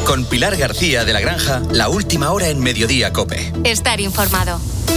Con Pilar García de la Granja, la última hora en Mediodía COPE. Estar informado.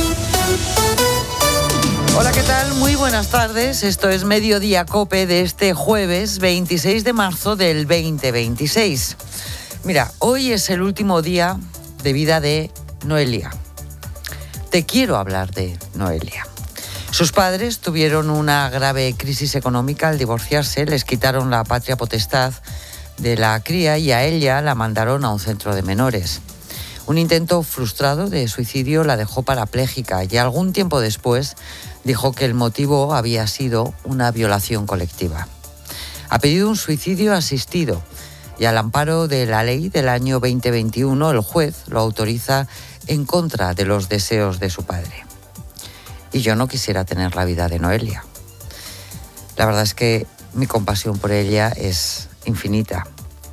Hola, ¿qué tal? Muy buenas tardes. Esto es Mediodía COPE de este jueves 26 de marzo del 2026. Mira, hoy es el último día de vida de Noelia. Te quiero hablar de Noelia. Sus padres tuvieron una grave crisis económica al divorciarse, les quitaron la patria potestad de la cría y a ella la mandaron a un centro de menores. Un intento frustrado de suicidio la dejó parapléjica y algún tiempo después dijo que el motivo había sido una violación colectiva. Ha pedido un suicidio asistido y al amparo de la ley del año 2021 el juez lo autoriza en contra de los deseos de su padre. Y yo no quisiera tener la vida de Noelia. La verdad es que mi compasión por ella es infinita.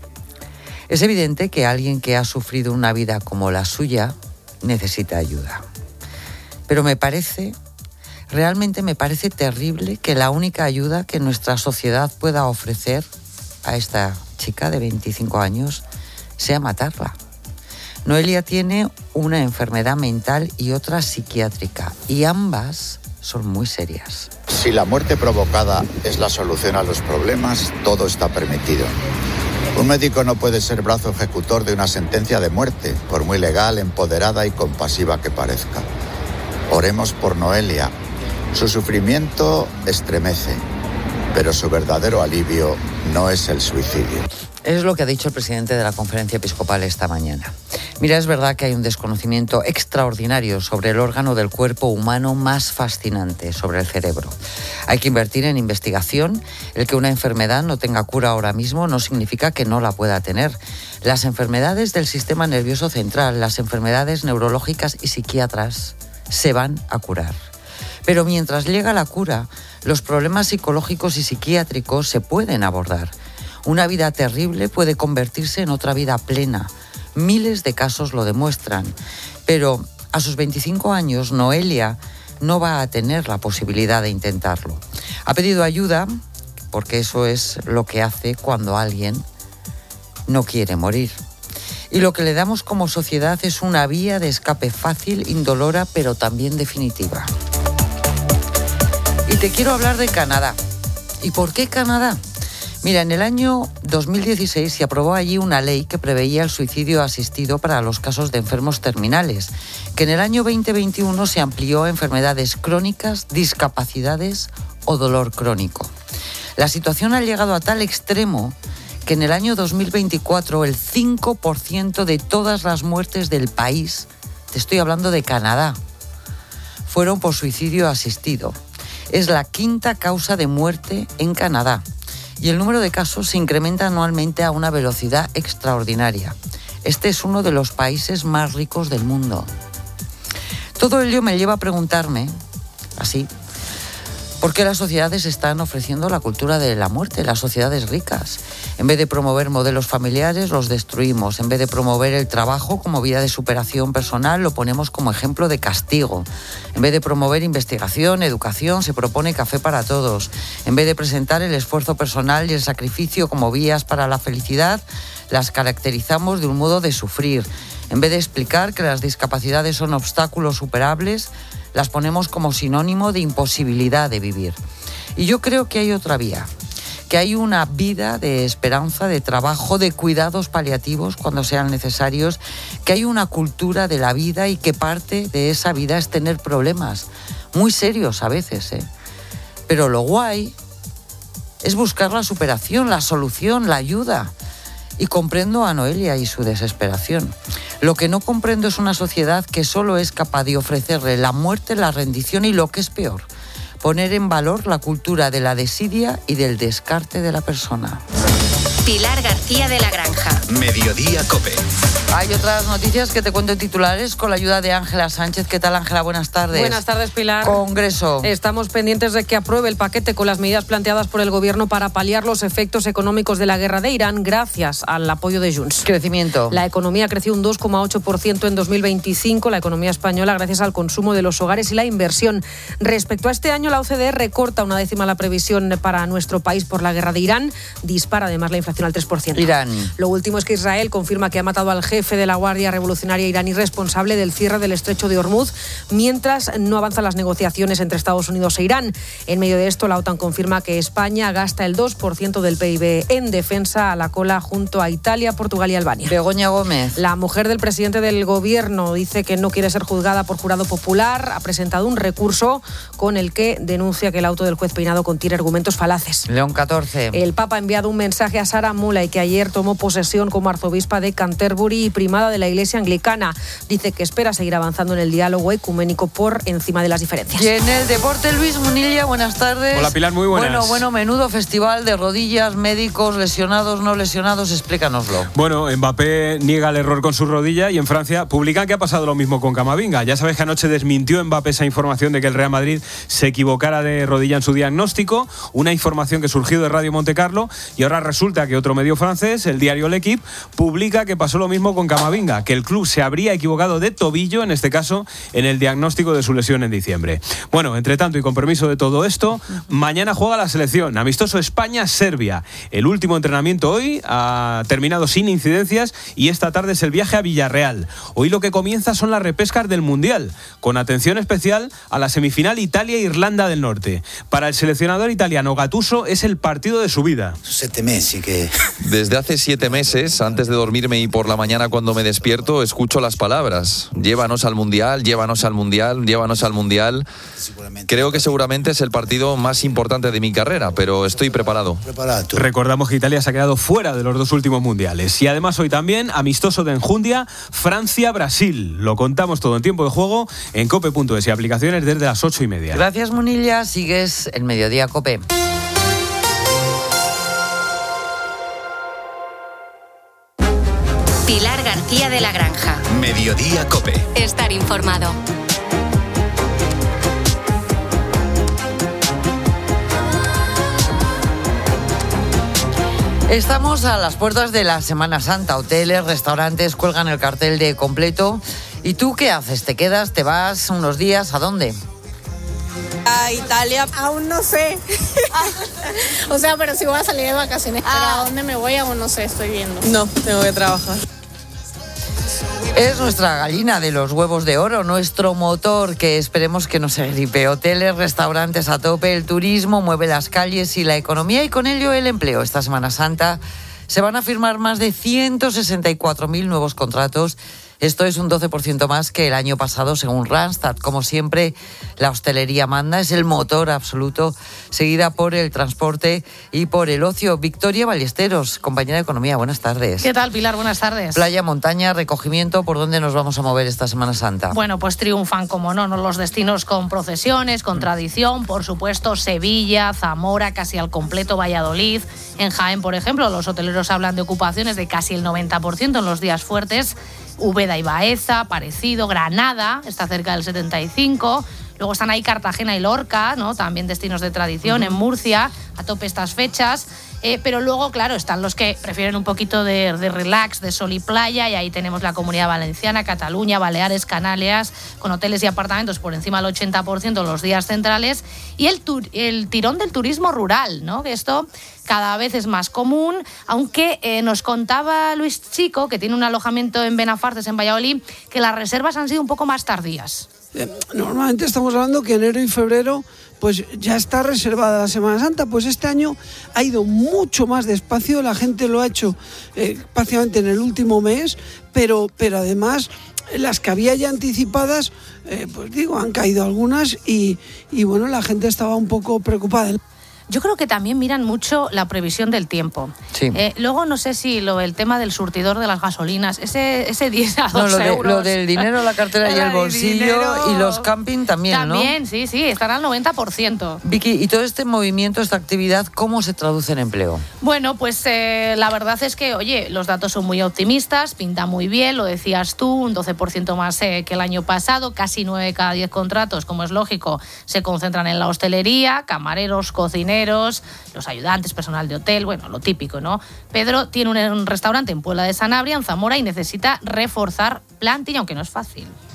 Es evidente que alguien que ha sufrido una vida como la suya necesita ayuda. Pero realmente me parece terrible que la única ayuda que nuestra sociedad pueda ofrecer a esta chica de 25 años sea matarla. Noelia tiene una enfermedad mental y otra psiquiátrica, y ambas son muy serias. Si la muerte provocada es la solución a los problemas, todo está permitido. Un médico no puede ser brazo ejecutor de una sentencia de muerte, por muy legal, empoderada y compasiva que parezca. Oremos por Noelia. Su sufrimiento estremece, pero su verdadero alivio no es el suicidio. Es lo que ha dicho el presidente de la Conferencia Episcopal esta mañana. Mira, es verdad que hay un desconocimiento extraordinario sobre el órgano del cuerpo humano más fascinante, sobre el cerebro. Hay que invertir en investigación. El que una enfermedad no tenga cura ahora mismo no significa que no la pueda tener. Las enfermedades del sistema nervioso central, las enfermedades neurológicas y psiquiatras se van a curar. Pero mientras llega la cura, los problemas psicológicos y psiquiátricos se pueden abordar. Una vida terrible puede convertirse en otra vida plena. Miles de casos lo demuestran. Pero a sus 25 años, Noelia no va a tener la posibilidad de intentarlo. Ha pedido ayuda, porque eso es lo que hace cuando alguien no quiere morir. Y lo que le damos como sociedad es una vía de escape fácil, indolora, pero también definitiva. Y te quiero hablar de Canadá. ¿Y por qué Canadá? Mira, en el año 2016 se aprobó allí una ley que preveía el suicidio asistido para los casos de enfermos terminales, que en el año 2021 se amplió a enfermedades crónicas, discapacidades o dolor crónico. La situación ha llegado a tal extremo que en el año 2024 el 5% de todas las muertes del país, te estoy hablando de Canadá, fueron por suicidio asistido. Es la quinta causa de muerte en Canadá. Y el número de casos se incrementa anualmente a una velocidad extraordinaria. Este es uno de los países más ricos del mundo. Todo ello me lleva a preguntarme, así, ¿por qué las sociedades están ofreciendo la cultura de la muerte, las sociedades ricas? En vez de promover modelos familiares, los destruimos. En vez de promover el trabajo como vía de superación personal, lo ponemos como ejemplo de castigo. En vez de promover investigación, educación, se propone café para todos. En vez de presentar el esfuerzo personal y el sacrificio como vías para la felicidad, las caracterizamos de un modo de sufrir. En vez de explicar que las discapacidades son obstáculos superables, las ponemos como sinónimo de imposibilidad de vivir. Y yo creo que hay otra vía, que hay una vida de esperanza, de trabajo, de cuidados paliativos cuando sean necesarios, que hay una cultura de la vida y que parte de esa vida es tener problemas, muy serios a veces, Pero lo guay es buscar la superación, la solución, la ayuda. Y comprendo a Noelia y su desesperación. Lo que no comprendo es una sociedad que solo es capaz de ofrecerle la muerte, la rendición y, lo que es peor, poner en valor la cultura de la desidia y del descarte de la persona. Pilar García de la Granja. Mediodía COPE. Hay otras noticias que te cuento en titulares con la ayuda de Ángela Sánchez. ¿Qué tal, Ángela? Buenas tardes. Buenas tardes, Pilar. Congreso. Estamos pendientes de que apruebe el paquete con las medidas planteadas por el Gobierno para paliar los efectos económicos de la guerra de Irán gracias al apoyo de Junts. Crecimiento. La economía creció un 2,8% en 2025, la economía española gracias al consumo de los hogares y la inversión. Respecto a este año, la OCDE recorta 0,1 la previsión para nuestro país por la guerra de Irán, dispara además la inflación inflación al 3%. Irán. Lo último es que Israel confirma que ha matado al jefe de la Guardia Revolucionaria iraní responsable del cierre del estrecho de Hormuz, mientras no avanzan las negociaciones entre Estados Unidos e Irán. En medio de esto, la OTAN confirma que España gasta el 2% del PIB en defensa, a la cola junto a Italia, Portugal y Albania. Begoña Gómez. La mujer del presidente del gobierno dice que no quiere ser juzgada por jurado popular. Ha presentado un recurso con el que denuncia que el auto del juez Peinado contiene argumentos falaces. León 14. El Papa ha enviado un mensaje a Sarah Mulay, que ayer tomó posesión como arzobispa de Canterbury y primada de la Iglesia Anglicana. Dice que espera seguir avanzando en el diálogo ecuménico por encima de las diferencias. Y en el deporte, Luis Munilla, buenas tardes. Hola, Pilar, muy buenas. Bueno, menudo festival de rodillas, médicos, lesionados, no lesionados, explícanoslo. Bueno, Mbappé niega el error con su rodilla y en Francia publican que ha pasado lo mismo con Camavinga. Ya sabes que anoche desmintió Mbappé esa información de que el Real Madrid se equivocara de rodilla en su diagnóstico, una información que surgió de Radio Montecarlo, y ahora resulta que otro medio francés, el diario L'Équipe, publica que pasó lo mismo con Camavinga, que el club se habría equivocado de tobillo, en este caso, en el diagnóstico de su lesión en diciembre. Bueno, entre tanto y con permiso de todo esto, mañana juega la selección, amistoso España-Serbia. El último entrenamiento hoy ha terminado sin incidencias y esta tarde es el viaje a Villarreal. Hoy lo que comienza son las repescas del Mundial, con atención especial a la semifinal Italia-Irlanda del Norte. Para el seleccionador italiano Gattuso es el partido de su vida. 7 meses que... Desde hace 7 meses, antes de dormirme y por la mañana cuando me despierto, escucho las palabras: llévanos al Mundial, llévanos al Mundial, llévanos al Mundial. Creo que seguramente es el partido más importante de mi carrera, pero estoy preparado. Recordamos que Italia se ha quedado fuera de los 2 últimos mundiales. Y además hoy también, amistoso de enjundia, Francia-Brasil. Lo contamos todo en tiempo de juego en cope.es y aplicaciones desde las 8:30. Gracias, Munilla. Sigues el Mediodía Cope. Pilar García de la Granja. Mediodía Cope. Estar informado. Estamos a las puertas de la Semana Santa. Hoteles, restaurantes cuelgan el cartel de completo. ¿Y tú qué haces? ¿Te quedas? ¿Te vas unos días? ¿A dónde? A Italia. Aún no sé. O sea, pero sí voy a salir de vacaciones. Pero ¿a dónde me voy? Aún no sé, estoy viendo. No, tengo que trabajar. Es nuestra gallina de los huevos de oro, nuestro motor, que esperemos que no se gripe. Hoteles, restaurantes a tope, el turismo mueve las calles y la economía y con ello el empleo. Esta Semana Santa se van a firmar más de 164.000 nuevos contratos. Esto es un 12% más que el año pasado, según Randstad. Como siempre, la hostelería manda, es el motor absoluto, seguida por el transporte y por el ocio. Victoria Ballesteros, compañera de Economía, buenas tardes. ¿Qué tal, Pilar? Buenas tardes. Playa, montaña, recogimiento, ¿por dónde nos vamos a mover esta Semana Santa? Bueno, pues triunfan, como no, los destinos con procesiones, con tradición, por supuesto, Sevilla, Zamora, casi al completo, Valladolid. En Jaén, por ejemplo, los hoteleros hablan de ocupaciones de casi el 90% en los días fuertes. Úbeda y Baeza, parecido, Granada, está cerca del 75%. Luego están ahí Cartagena y Lorca, ¿no? También destinos de tradición, en Murcia, a tope estas fechas. Pero luego, claro, están los que prefieren un poquito de relax, de sol y playa, y ahí tenemos la Comunidad Valenciana, Cataluña, Baleares, Canarias, con hoteles y apartamentos por encima del 80% los días centrales, y el tirón del turismo rural, ¿no? Que esto cada vez es más común, aunque nos contaba Luis Chico, que tiene un alojamiento en Benafartes, en Valladolid, que las reservas han sido un poco más tardías. Normalmente estamos hablando que enero y febrero pues ya está reservada la Semana Santa, pues este año ha ido mucho más despacio, la gente lo ha hecho prácticamente en el último mes, pero además las que había ya anticipadas, pues digo, han caído algunas y bueno, la gente estaba un poco preocupada. Yo creo que también miran mucho la previsión del tiempo. Sí. Luego no sé si el tema del surtidor de las gasolinas, ese 10 a 2 euros. Lo del dinero, la cartera y el bolsillo y los camping también, ¿no? También, sí, están al 90%. Vicky, ¿y todo este movimiento, esta actividad, cómo se traduce en empleo? Bueno, pues la verdad es que, oye, los datos son muy optimistas, pinta muy bien, lo decías tú, un 12% más que el año pasado, casi 9 de cada 10 contratos, como es lógico, se concentran en la hostelería, camareros, cocineros, los ayudantes, personal de hotel, bueno, lo típico, ¿no? Pedro tiene un restaurante en Puebla de Sanabria, en Zamora, y necesita reforzar plantilla, aunque no es fácil.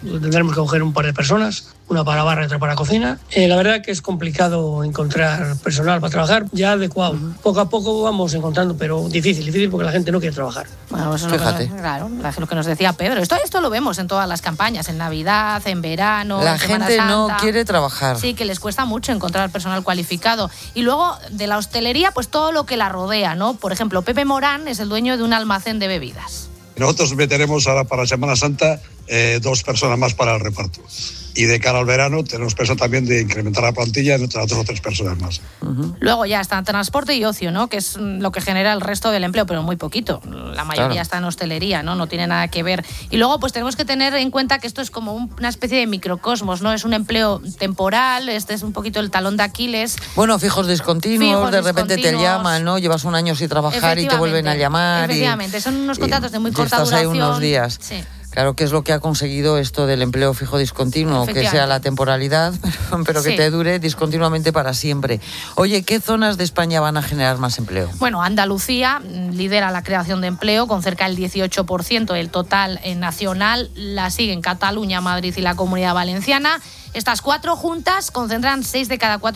tendremos que coger un par de personas, una para barra y otra para cocina. La verdad que es complicado encontrar personal para trabajar ya adecuado. Poco a poco vamos encontrando, pero difícil porque la gente no quiere trabajar. Bueno, eso es lo que nos decía Pedro. Esto lo vemos en todas las campañas, en Navidad, en verano, la en Semana gente Santa. no quiere trabajar. Sí, que les cuesta mucho encontrar personal cualificado. Y luego, de la hostelería, pues todo lo que la rodea, ¿no? Por ejemplo, Pepe Morán es el dueño de un almacén de bebidas. Nosotros meteremos ahora para Semana Santa 2 personas más para el reparto. Y de cara al verano tenemos pensado también de incrementar la plantilla en otras 2 o 3 personas más. Luego ya está transporte y ocio, ¿no? Que es lo que genera el resto del empleo, pero muy poquito. La mayoría está en hostelería, ¿no? No tiene nada que ver. Y luego pues tenemos que tener en cuenta que esto es como una especie de microcosmos, ¿no? Es un empleo temporal, este es un poquito el talón de Aquiles. Bueno, fijos discontinuos, de repente te llaman, ¿no? Llevas un año sin trabajar y te vuelven a llamar. Efectivamente, son unos contratos de muy corta estás duración. Ahí unos días. Sí. Claro, que es lo que ha conseguido esto del empleo fijo discontinuo, que sea la temporalidad, pero que te dure discontinuamente para siempre. Oye, ¿qué zonas de España van a generar más empleo? Bueno, Andalucía lidera la creación de empleo con cerca del 18% del total nacional. La siguen Cataluña, Madrid y la Comunidad Valenciana. Estas 4 juntas concentran 6 de cada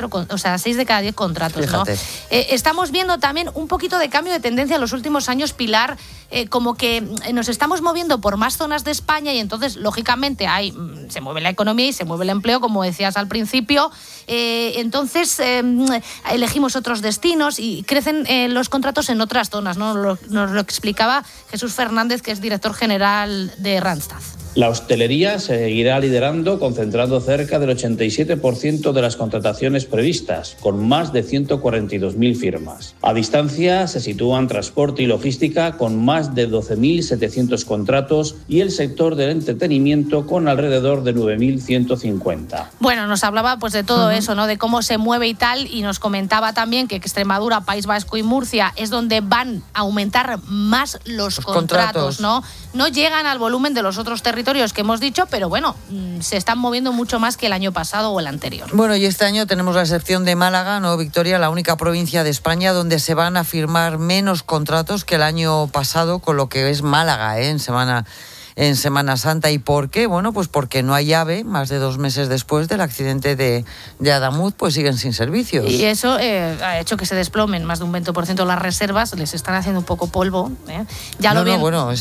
10 contratos, ¿no? Estamos viendo también un poquito de cambio de tendencia en los últimos años, Pilar, como que nos estamos moviendo por más zonas de España y entonces, lógicamente, se mueve la economía y se mueve el empleo, como decías al principio. Entonces, elegimos otros destinos y crecen los contratos en otras zonas, ¿no? Nos lo explicaba Jesús Fernández, que es director general de Randstad. La hostelería seguirá liderando, concentrando cerca del 87% de las contrataciones previstas, con más de 142.000 firmas. A distancia se sitúan transporte y logística, con más de 12.700 contratos, y el sector del entretenimiento, con alrededor de 9.150. Bueno, nos hablaba pues de todo eso, ¿no? De cómo se mueve y tal, y nos comentaba también que Extremadura, País Vasco y Murcia es donde van a aumentar más los contratos, ¿no? No llegan al volumen de los otros territorios que hemos dicho, pero bueno, se están moviendo mucho más que el año pasado o el anterior. Bueno, y este año tenemos la excepción de Málaga, ¿no, Victoria? La única provincia de España donde se van a firmar menos contratos que el año pasado, con lo que es Málaga, en Semana Santa. ¿Y por qué? Bueno, pues porque no hay AVE, más de 2 meses después del accidente de Adamuz, pues siguen sin servicios. Y eso ha hecho que se desplomen más de un 20% las reservas, les están haciendo un poco polvo. Ya lo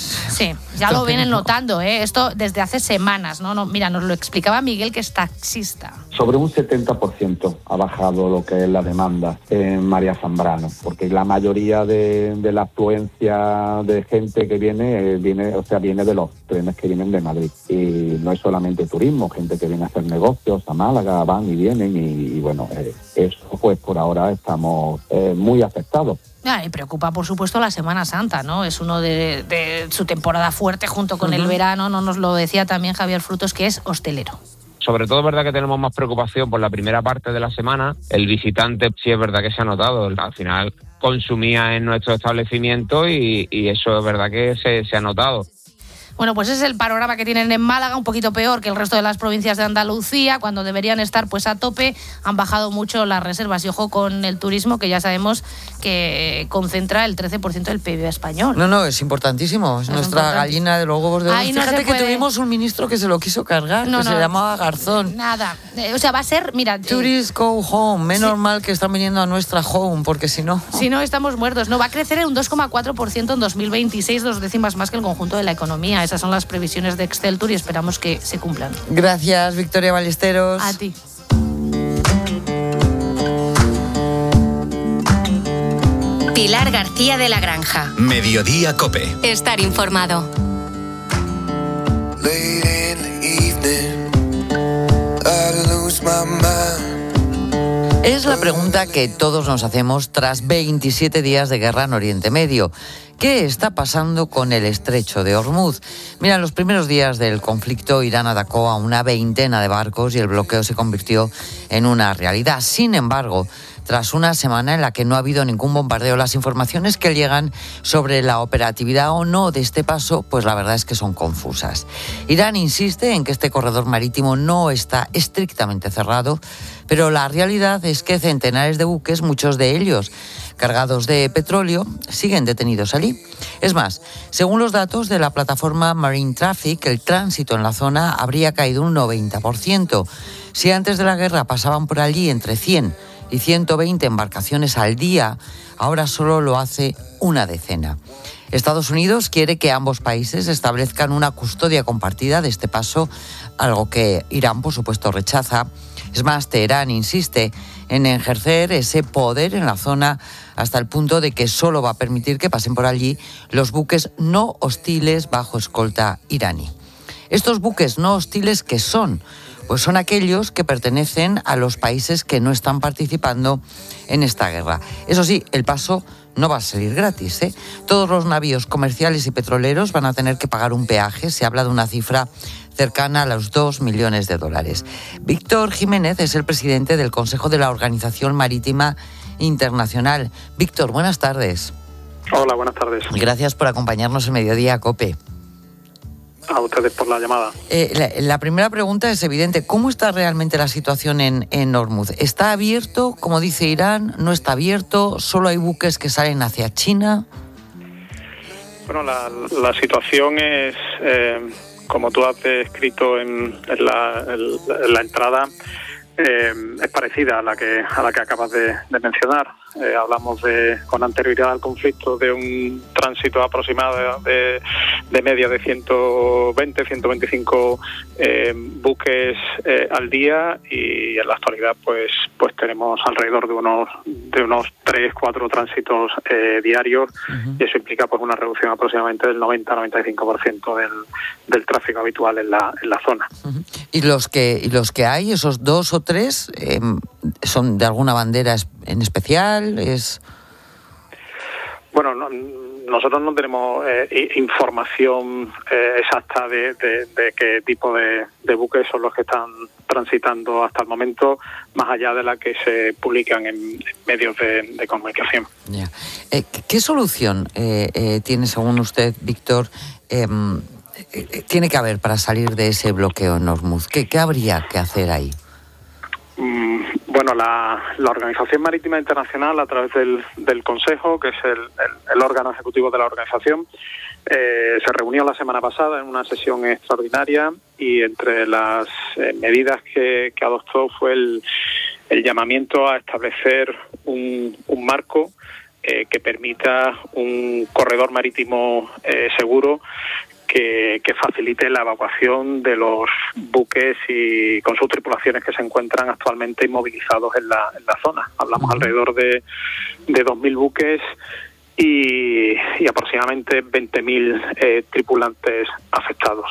vienen notando, esto desde hace semanas, ¿no? Mira, nos lo explicaba Miguel, que es taxista. Sobre un 70% ha bajado lo que es la demanda en María Zambrano, porque la mayoría de la afluencia de gente que viene de los trenes que vienen de Madrid. Y no es solamente turismo, gente que viene a hacer negocios a Málaga, van y vienen y bueno, eso pues por ahora estamos muy afectados. Y preocupa, por supuesto, la Semana Santa, ¿no? Es uno de su temporada fuerte junto con el verano, ¿no? Nos lo decía también Javier Frutos, que es hostelero. Sobre todo es verdad que tenemos más preocupación por la primera parte de la semana. El visitante sí es verdad que se ha notado. Al final consumía en nuestro establecimiento y eso es verdad que se ha notado. Bueno, pues ese es el panorama que tienen en Málaga, un poquito peor que el resto de las provincias de Andalucía, cuando deberían estar pues a tope. Han bajado mucho las reservas y ojo con el turismo, que ya sabemos que concentra el 13% del PIB español. No, es importantísimo, es nuestra gallina de los huevos de oro. Fíjate que tuvimos un ministro que se lo quiso cargar, se llamaba Garzón. Nada, o sea, va a ser, mira... Tourists go home, menos mal que están viniendo a nuestra home, porque si no... Si no, estamos muertos. No, va a crecer en un 2,4% en 2026, 2 décimas más que el conjunto de la economía. Esas son las previsiones de Exceltur y esperamos que se cumplan. Gracias, Victoria Ballesteros. A ti. Pilar García de la Granja. Mediodía COPE. Estar informado. Es la pregunta que todos nos hacemos tras 27 días de guerra en Oriente Medio. ¿Qué está pasando con el estrecho de Hormuz? Mira, en los primeros días del conflicto, Irán atacó a una 20 de barcos y el bloqueo se convirtió en una realidad. Sin embargo, tras una semana en la que no ha habido ningún bombardeo. Las informaciones que llegan sobre la operatividad o no de este paso, pues la verdad es que son confusas. Irán insiste en que este corredor marítimo no está estrictamente cerrado, pero la realidad es que centenares de buques, muchos de ellos cargados de petróleo, siguen detenidos allí. Es más, según los datos de la plataforma Marine Traffic, el tránsito en la zona habría caído un 90%. Si antes de la guerra pasaban por allí entre 100 y 120 embarcaciones al día, ahora solo lo hace una decena. Estados Unidos quiere que ambos países establezcan una custodia compartida de este paso, algo que Irán, por supuesto, rechaza. Es más, Teherán insiste en ejercer ese poder en la zona hasta el punto de que solo va a permitir que pasen por allí los buques no hostiles bajo escolta iraní. Estos buques no hostiles, ¿qué son? Pues son aquellos que pertenecen a los países que no están participando en esta guerra. Eso sí, el paso no va a salir gratis, ¿eh? Todos los navíos comerciales y petroleros van a tener que pagar un peaje. Se habla de una cifra cercana a los $2 millones. Víctor Jiménez es el presidente del Consejo de la Organización Marítima Internacional. Víctor, buenas tardes. Hola, buenas tardes. Gracias por acompañarnos en Mediodía COPE. A ustedes por la llamada. La primera pregunta es evidente. ¿Cómo está realmente la situación en Hormuz? ¿Está abierto, como dice Irán? ¿No está abierto? ¿Solo hay buques que salen hacia China? Bueno, la situación es, como tú has descrito en la entrada, es parecida a la que acabas de mencionar. Hablamos con anterioridad al conflicto de un tránsito aproximado de media de 120, 125 buques al día, y en la actualidad pues tenemos alrededor de unos 3-4 tránsitos diarios. Uh-huh. Y eso implica pues una reducción aproximadamente del 90-95% del tráfico habitual en la zona. Uh-huh. ¿Y los que hay, esos 2 o 3, son de alguna bandera en especial? Bueno, nosotros no tenemos información exacta de qué tipo de buques son los que están transitando hasta el momento, más allá de la que se publican en medios de comunicación. Yeah. ¿Qué solución tiene, según usted, Víctor, tiene que haber para salir de ese bloqueo en Hormuz? ¿Qué habría que hacer ahí? Bueno, la Organización Marítima Internacional, a través del Consejo, que es el órgano ejecutivo de la organización, se reunió la semana pasada en una sesión extraordinaria, y entre las medidas que adoptó fue el llamamiento a establecer un marco que permita un corredor marítimo seguro que facilite la evacuación de los buques y con sus tripulaciones que se encuentran actualmente inmovilizados en la zona. Hablamos alrededor de 2.000 buques y aproximadamente 20.000 tripulantes afectados.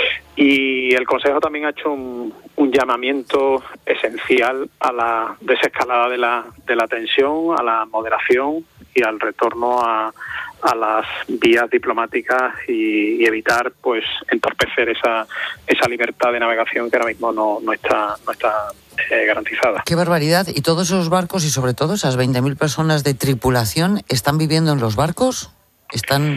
Y el Consejo también ha hecho un llamamiento esencial a la desescalada de la tensión, a la moderación y al retorno a las vías diplomáticas y evitar pues entorpecer esa libertad de navegación que ahora mismo no está garantizada. ¡Qué barbaridad! ¿Y todos esos barcos y sobre todo esas 20.000 personas de tripulación están viviendo en los barcos? ¿Están...?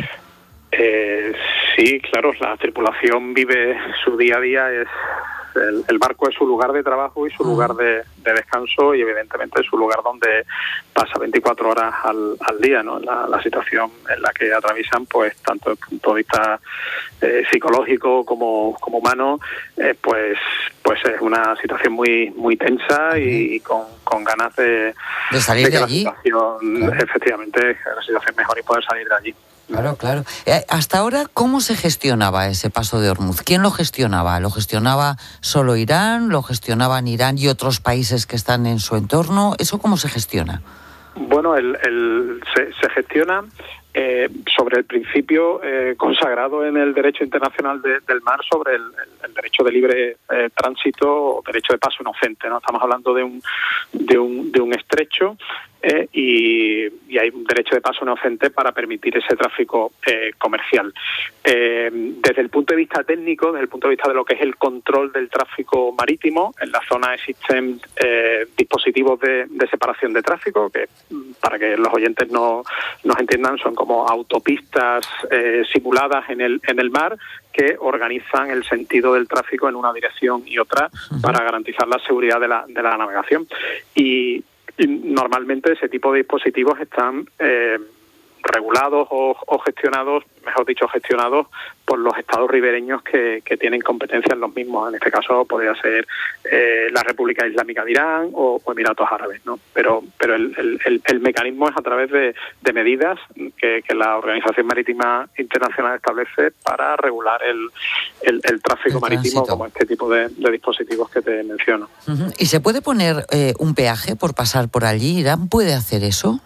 Sí, claro, la tripulación vive su día a día, el barco es su lugar de trabajo y su lugar de descanso, y evidentemente es su lugar donde pasa 24 horas al día, ¿no? La situación en la que atraviesan, pues tanto desde el punto de vista psicológico como humano, pues es una situación muy tensa y con ganas de salir de allí. La situación, claro. Efectivamente, la situación mejor y poder salir de allí. Claro. Hasta ahora, ¿cómo se gestionaba ese paso de Hormuz? ¿Quién lo gestionaba? ¿Lo gestionaba solo Irán? ¿Lo gestionaban Irán y otros países que están en su entorno? ¿Eso cómo se gestiona? Bueno, se gestiona sobre el principio consagrado en el derecho internacional del mar sobre el derecho de libre tránsito o derecho de paso inocente, ¿no? Estamos hablando de un estrecho y hay un derecho de paso inocente para permitir ese tráfico comercial. Desde el punto de vista técnico, desde el punto de vista de lo que es el control del tráfico marítimo, en la zona existen dispositivos de separación de tráfico que, para que los oyentes nos entiendan, son como autopistas simuladas en el mar que organizan el sentido del tráfico en una dirección y otra para garantizar la seguridad de la navegación. Y normalmente ese tipo de dispositivos están regulados o gestionados, mejor dicho, gestionados por los estados ribereños que tienen competencia en los mismos. En este caso podría ser la República Islámica de Irán o Emiratos Árabes, ¿no? Pero el mecanismo es a través de medidas que la Organización Marítima Internacional establece para regular el tráfico marítimo, como este tipo de dispositivos que te menciono. ¿Y se puede poner un peaje por pasar por allí? ¿Irán puede hacer eso?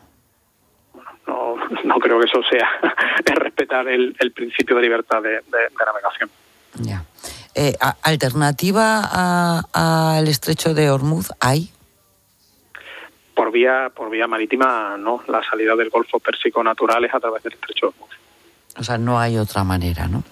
No creo que eso sea respetar el principio de libertad de navegación. Ya. ¿Alternativa al estrecho de Hormuz hay? Por vía marítima no. La salida del Golfo Pérsico natural es a través del estrecho de Hormuz. O sea, no hay otra manera, ¿no?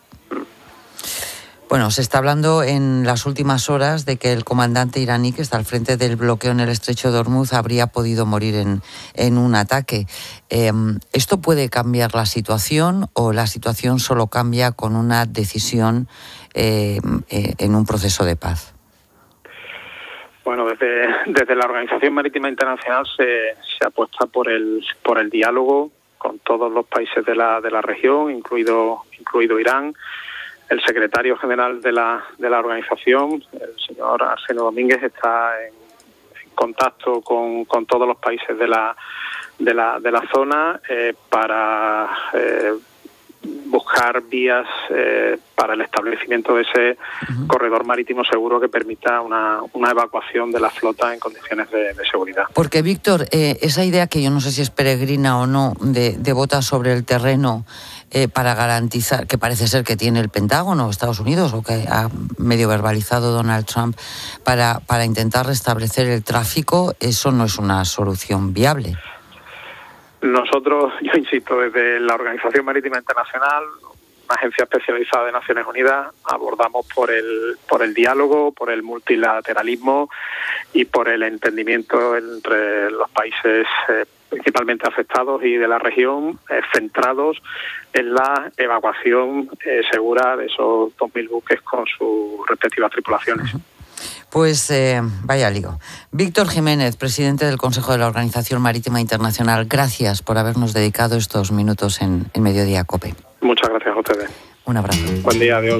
Bueno, se está hablando en las últimas horas de que el comandante iraní que está al frente del bloqueo en el estrecho de Hormuz habría podido morir en un ataque. ¿Esto puede cambiar la situación o la situación solo cambia con una decisión en un proceso de paz? Bueno, desde la Organización Marítima Internacional se apuesta por el diálogo con todos los países de la región, incluido Irán. El secretario general de la organización, el señor Arsenio Domínguez, está en contacto con todos los países de la zona para buscar vías para el establecimiento de ese corredor marítimo seguro que permita una evacuación de la flota en condiciones de seguridad. Porque, Víctor, esa idea que yo no sé si es peregrina o no, de botas sobre el terreno para garantizar, que parece ser que tiene el Pentágono, Estados Unidos, o que ha medio verbalizado Donald Trump, para intentar restablecer el tráfico, eso no es una solución viable. Nosotros, yo insisto, desde la Organización Marítima Internacional, una agencia especializada de Naciones Unidas, abordamos por el diálogo, por el multilateralismo y por el entendimiento entre los países principalmente afectados y de la región, centrados en la evacuación segura de esos 2.000 buques con sus respectivas tripulaciones. Pues vaya lío. Víctor Jiménez, presidente del Consejo de la Organización Marítima Internacional, gracias por habernos dedicado estos minutos en Mediodía COPE. Muchas gracias a ustedes. Un abrazo. Buen día, adiós.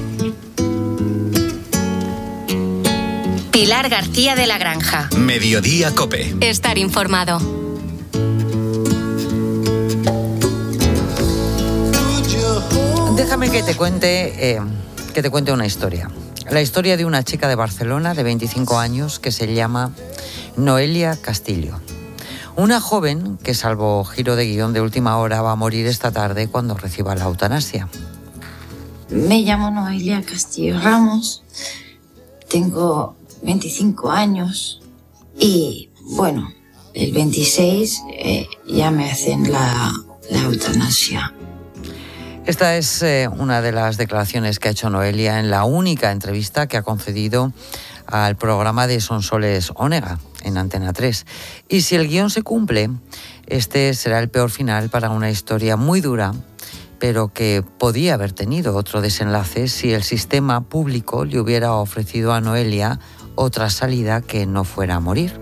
Pilar García de la Granja. Mediodía COPE. Estar informado. Déjame que te cuente una historia. La historia de una chica de Barcelona de 25 años que se llama Noelia Castillo. Una joven que, salvo giro de guión de última hora, va a morir esta tarde cuando reciba la eutanasia. Me llamo Noelia Castillo Ramos, tengo 25 años y, bueno, el 26 ya me hacen la eutanasia. Esta es una de las declaraciones que ha hecho Noelia en la única entrevista que ha concedido al programa de Sonsoles Onega en Antena 3. Y si el guión se cumple, este será el peor final para una historia muy dura, pero que podía haber tenido otro desenlace si el sistema público le hubiera ofrecido a Noelia otra salida que no fuera a morir.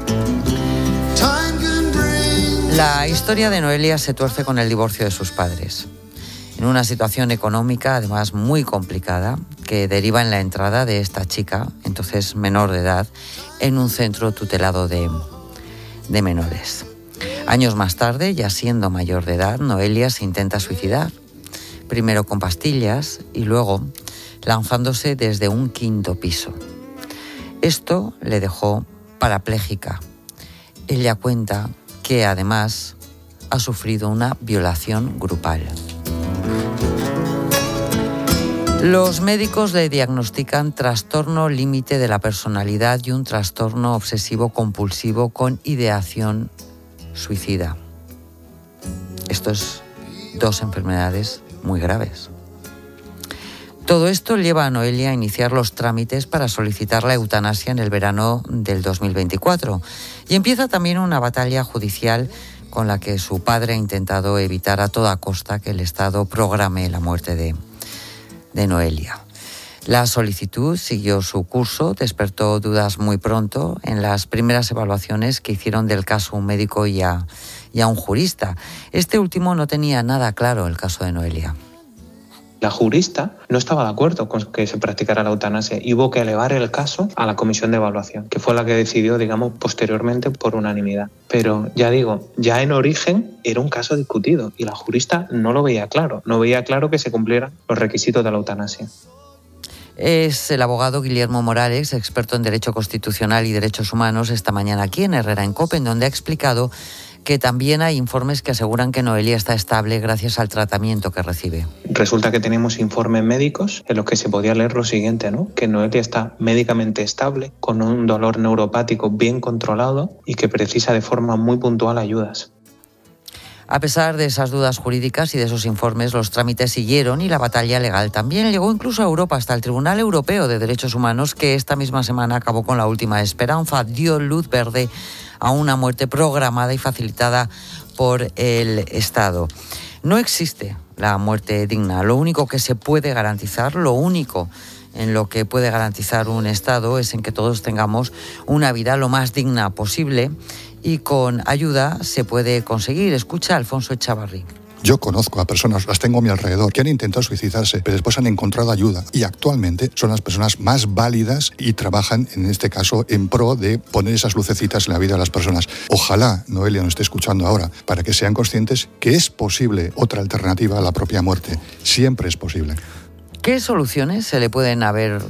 La historia de Noelia se tuerce con el divorcio de sus padres, en una situación económica además muy complicada que deriva en la entrada de esta chica, entonces menor de edad, en un centro tutelado de menores. Años más tarde, ya siendo mayor de edad, Noelia se intenta suicidar, primero con pastillas y luego lanzándose desde un 5º piso. Esto le dejó parapléjica. Ella cuenta que además ha sufrido una violación grupal. Los médicos le diagnostican trastorno límite de la personalidad y un trastorno obsesivo-compulsivo con ideación suicida. Esto es 2 enfermedades muy graves. Todo esto lleva a Noelia a iniciar los trámites para solicitar la eutanasia en el verano del 2024. Y empieza también una batalla judicial con la que su padre ha intentado evitar a toda costa que el Estado programe la muerte de Noelia. La solicitud siguió su curso, despertó dudas muy pronto en las primeras evaluaciones que hicieron del caso un médico y a un jurista. Este último no tenía nada claro el caso de Noelia. La jurista no estaba de acuerdo con que se practicara la eutanasia y hubo que elevar el caso a la comisión de evaluación, que fue la que decidió, posteriormente por unanimidad. Pero ya en origen era un caso discutido y la jurista no lo veía claro, no veía claro que se cumplieran los requisitos de la eutanasia. Es el abogado Guillermo Morales, experto en Derecho Constitucional y Derechos Humanos, esta mañana aquí en Herrera en COPE, en donde ha explicado que también hay informes que aseguran que Noelia está estable gracias al tratamiento que recibe. Resulta que tenemos informes médicos en los que se podía leer lo siguiente, que Noelia está médicamente estable, con un dolor neuropático bien controlado y que precisa de forma muy puntual ayudas. A pesar de esas dudas jurídicas y de esos informes, los trámites siguieron y la batalla legal también llegó incluso a Europa, hasta el Tribunal Europeo de Derechos Humanos, que esta misma semana acabó con la última esperanza, dio luz verde a una muerte programada y facilitada por el Estado. No existe la muerte digna. Lo único que se puede garantizar, lo único en lo que puede garantizar un Estado es en que todos tengamos una vida lo más digna posible y con ayuda se puede conseguir. Escucha a Alfonso Echavarri. Yo conozco a personas, las tengo a mi alrededor, que han intentado suicidarse, pero después han encontrado ayuda y actualmente son las personas más válidas y trabajan, en este caso, en pro de poner esas lucecitas en la vida de las personas. Ojalá Noelia nos esté escuchando ahora para que sean conscientes que es posible otra alternativa a la propia muerte. Siempre es posible. ¿Qué soluciones se le podrían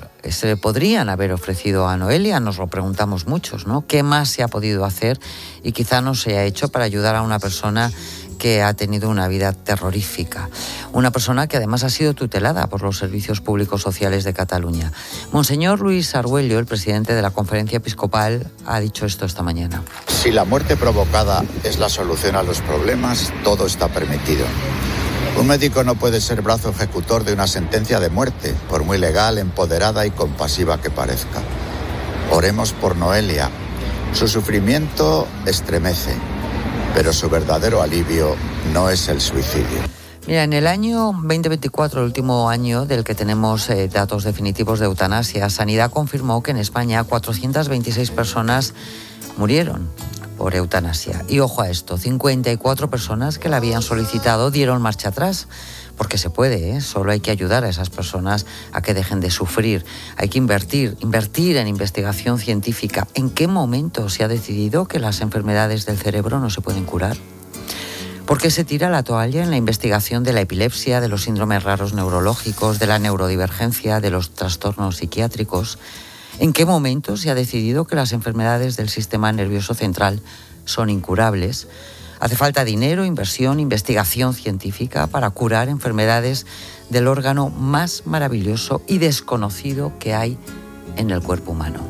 haber ofrecido a Noelia? Nos lo preguntamos muchos, ¿no? ¿Qué más se ha podido hacer y quizá no se ha hecho para ayudar a una persona que ha tenido una vida terrorífica? Una persona que además ha sido tutelada por los servicios públicos sociales de Cataluña. Monseñor Luis Argüello, el presidente de la Conferencia Episcopal, ha dicho esto esta mañana. Si la muerte provocada es la solución a los problemas, todo está permitido. Un médico no puede ser brazo ejecutor de una sentencia de muerte, por muy legal, empoderada y compasiva que parezca. Oremos por Noelia. Su sufrimiento estremece, pero su verdadero alivio no es el suicidio. Mira, en el año 2024, el último año del que tenemos datos definitivos de eutanasia, Sanidad confirmó que en España 426 personas murieron por eutanasia. Y ojo a esto, 54 personas que la habían solicitado dieron marcha atrás, porque se puede, solo hay que ayudar a esas personas a que dejen de sufrir. Hay que invertir en investigación científica. ¿En qué momento se ha decidido que las enfermedades del cerebro no se pueden curar? ¿Por qué se tira la toalla en la investigación de la epilepsia, de los síndromes raros neurológicos, de la neurodivergencia, de los trastornos psiquiátricos? ¿En qué momento se ha decidido que las enfermedades del sistema nervioso central son incurables? Hace falta dinero, inversión, investigación científica para curar enfermedades del órgano más maravilloso y desconocido que hay en el cuerpo humano.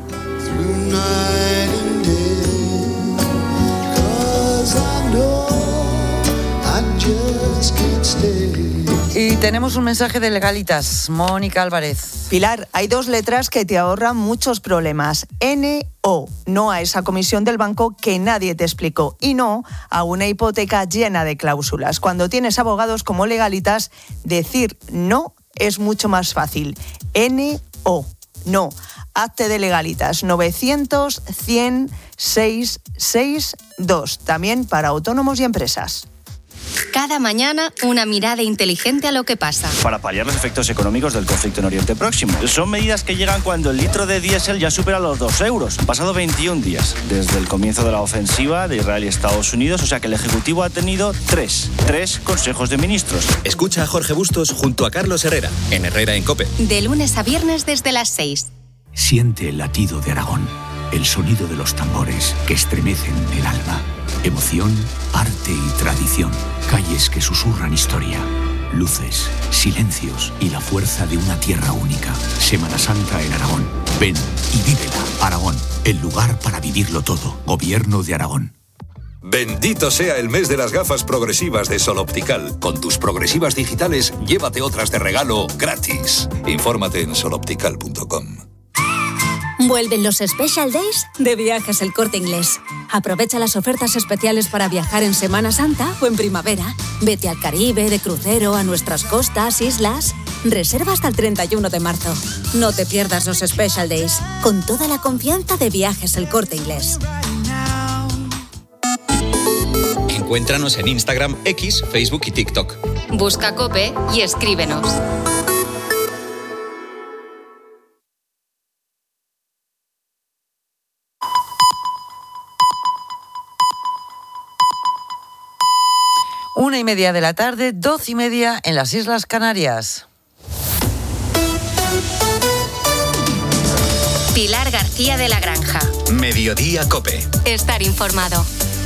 Y tenemos un mensaje de Legalitas. Mónica Álvarez. Pilar, hay 2 letras que te ahorran muchos problemas. NO, no a esa comisión del banco que nadie te explicó. Y no a una hipoteca llena de cláusulas. Cuando tienes abogados como Legalitas, decir no es mucho más fácil. NO, no. Hazte de Legalitas, 900 100 662. También para autónomos y empresas. Cada mañana, una mirada inteligente a lo que pasa. Para paliar los efectos económicos del conflicto en Oriente Próximo. Son medidas que llegan cuando el litro de diésel ya supera los 2 euros. Han pasado 21 días desde el comienzo de la ofensiva de Israel y Estados Unidos, o sea que el Ejecutivo ha tenido tres consejos de ministros. Escucha a Jorge Bustos junto a Carlos Herrera, en Herrera en COPE. De lunes a viernes desde las 6. Siente el latido de Aragón. el sonido de los tambores que estremecen el alma. Emoción, arte y tradición. Calles que susurran historia. Luces, silencios y la fuerza de una tierra única. Semana Santa en Aragón. Ven y vívela. Aragón, el lugar para vivirlo todo. Gobierno de Aragón. Bendito sea el mes de las gafas progresivas de Sol Optical. Con tus progresivas digitales, llévate otras de regalo gratis. Infórmate en soloptical.com. Vuelven los Special Days de Viajes El Corte Inglés. Aprovecha las ofertas especiales para viajar en Semana Santa o en primavera. Vete al Caribe, de crucero, a nuestras costas, islas. Reserva hasta el 31 de marzo. No te pierdas los Special Days. Con toda la confianza de Viajes El Corte Inglés. Encuéntranos en Instagram, X, Facebook y TikTok. Busca COPE y escríbenos. Una y media de la tarde, 12:30 en las Islas Canarias. Pilar García de la Granja. Mediodía COPE. Estar informado.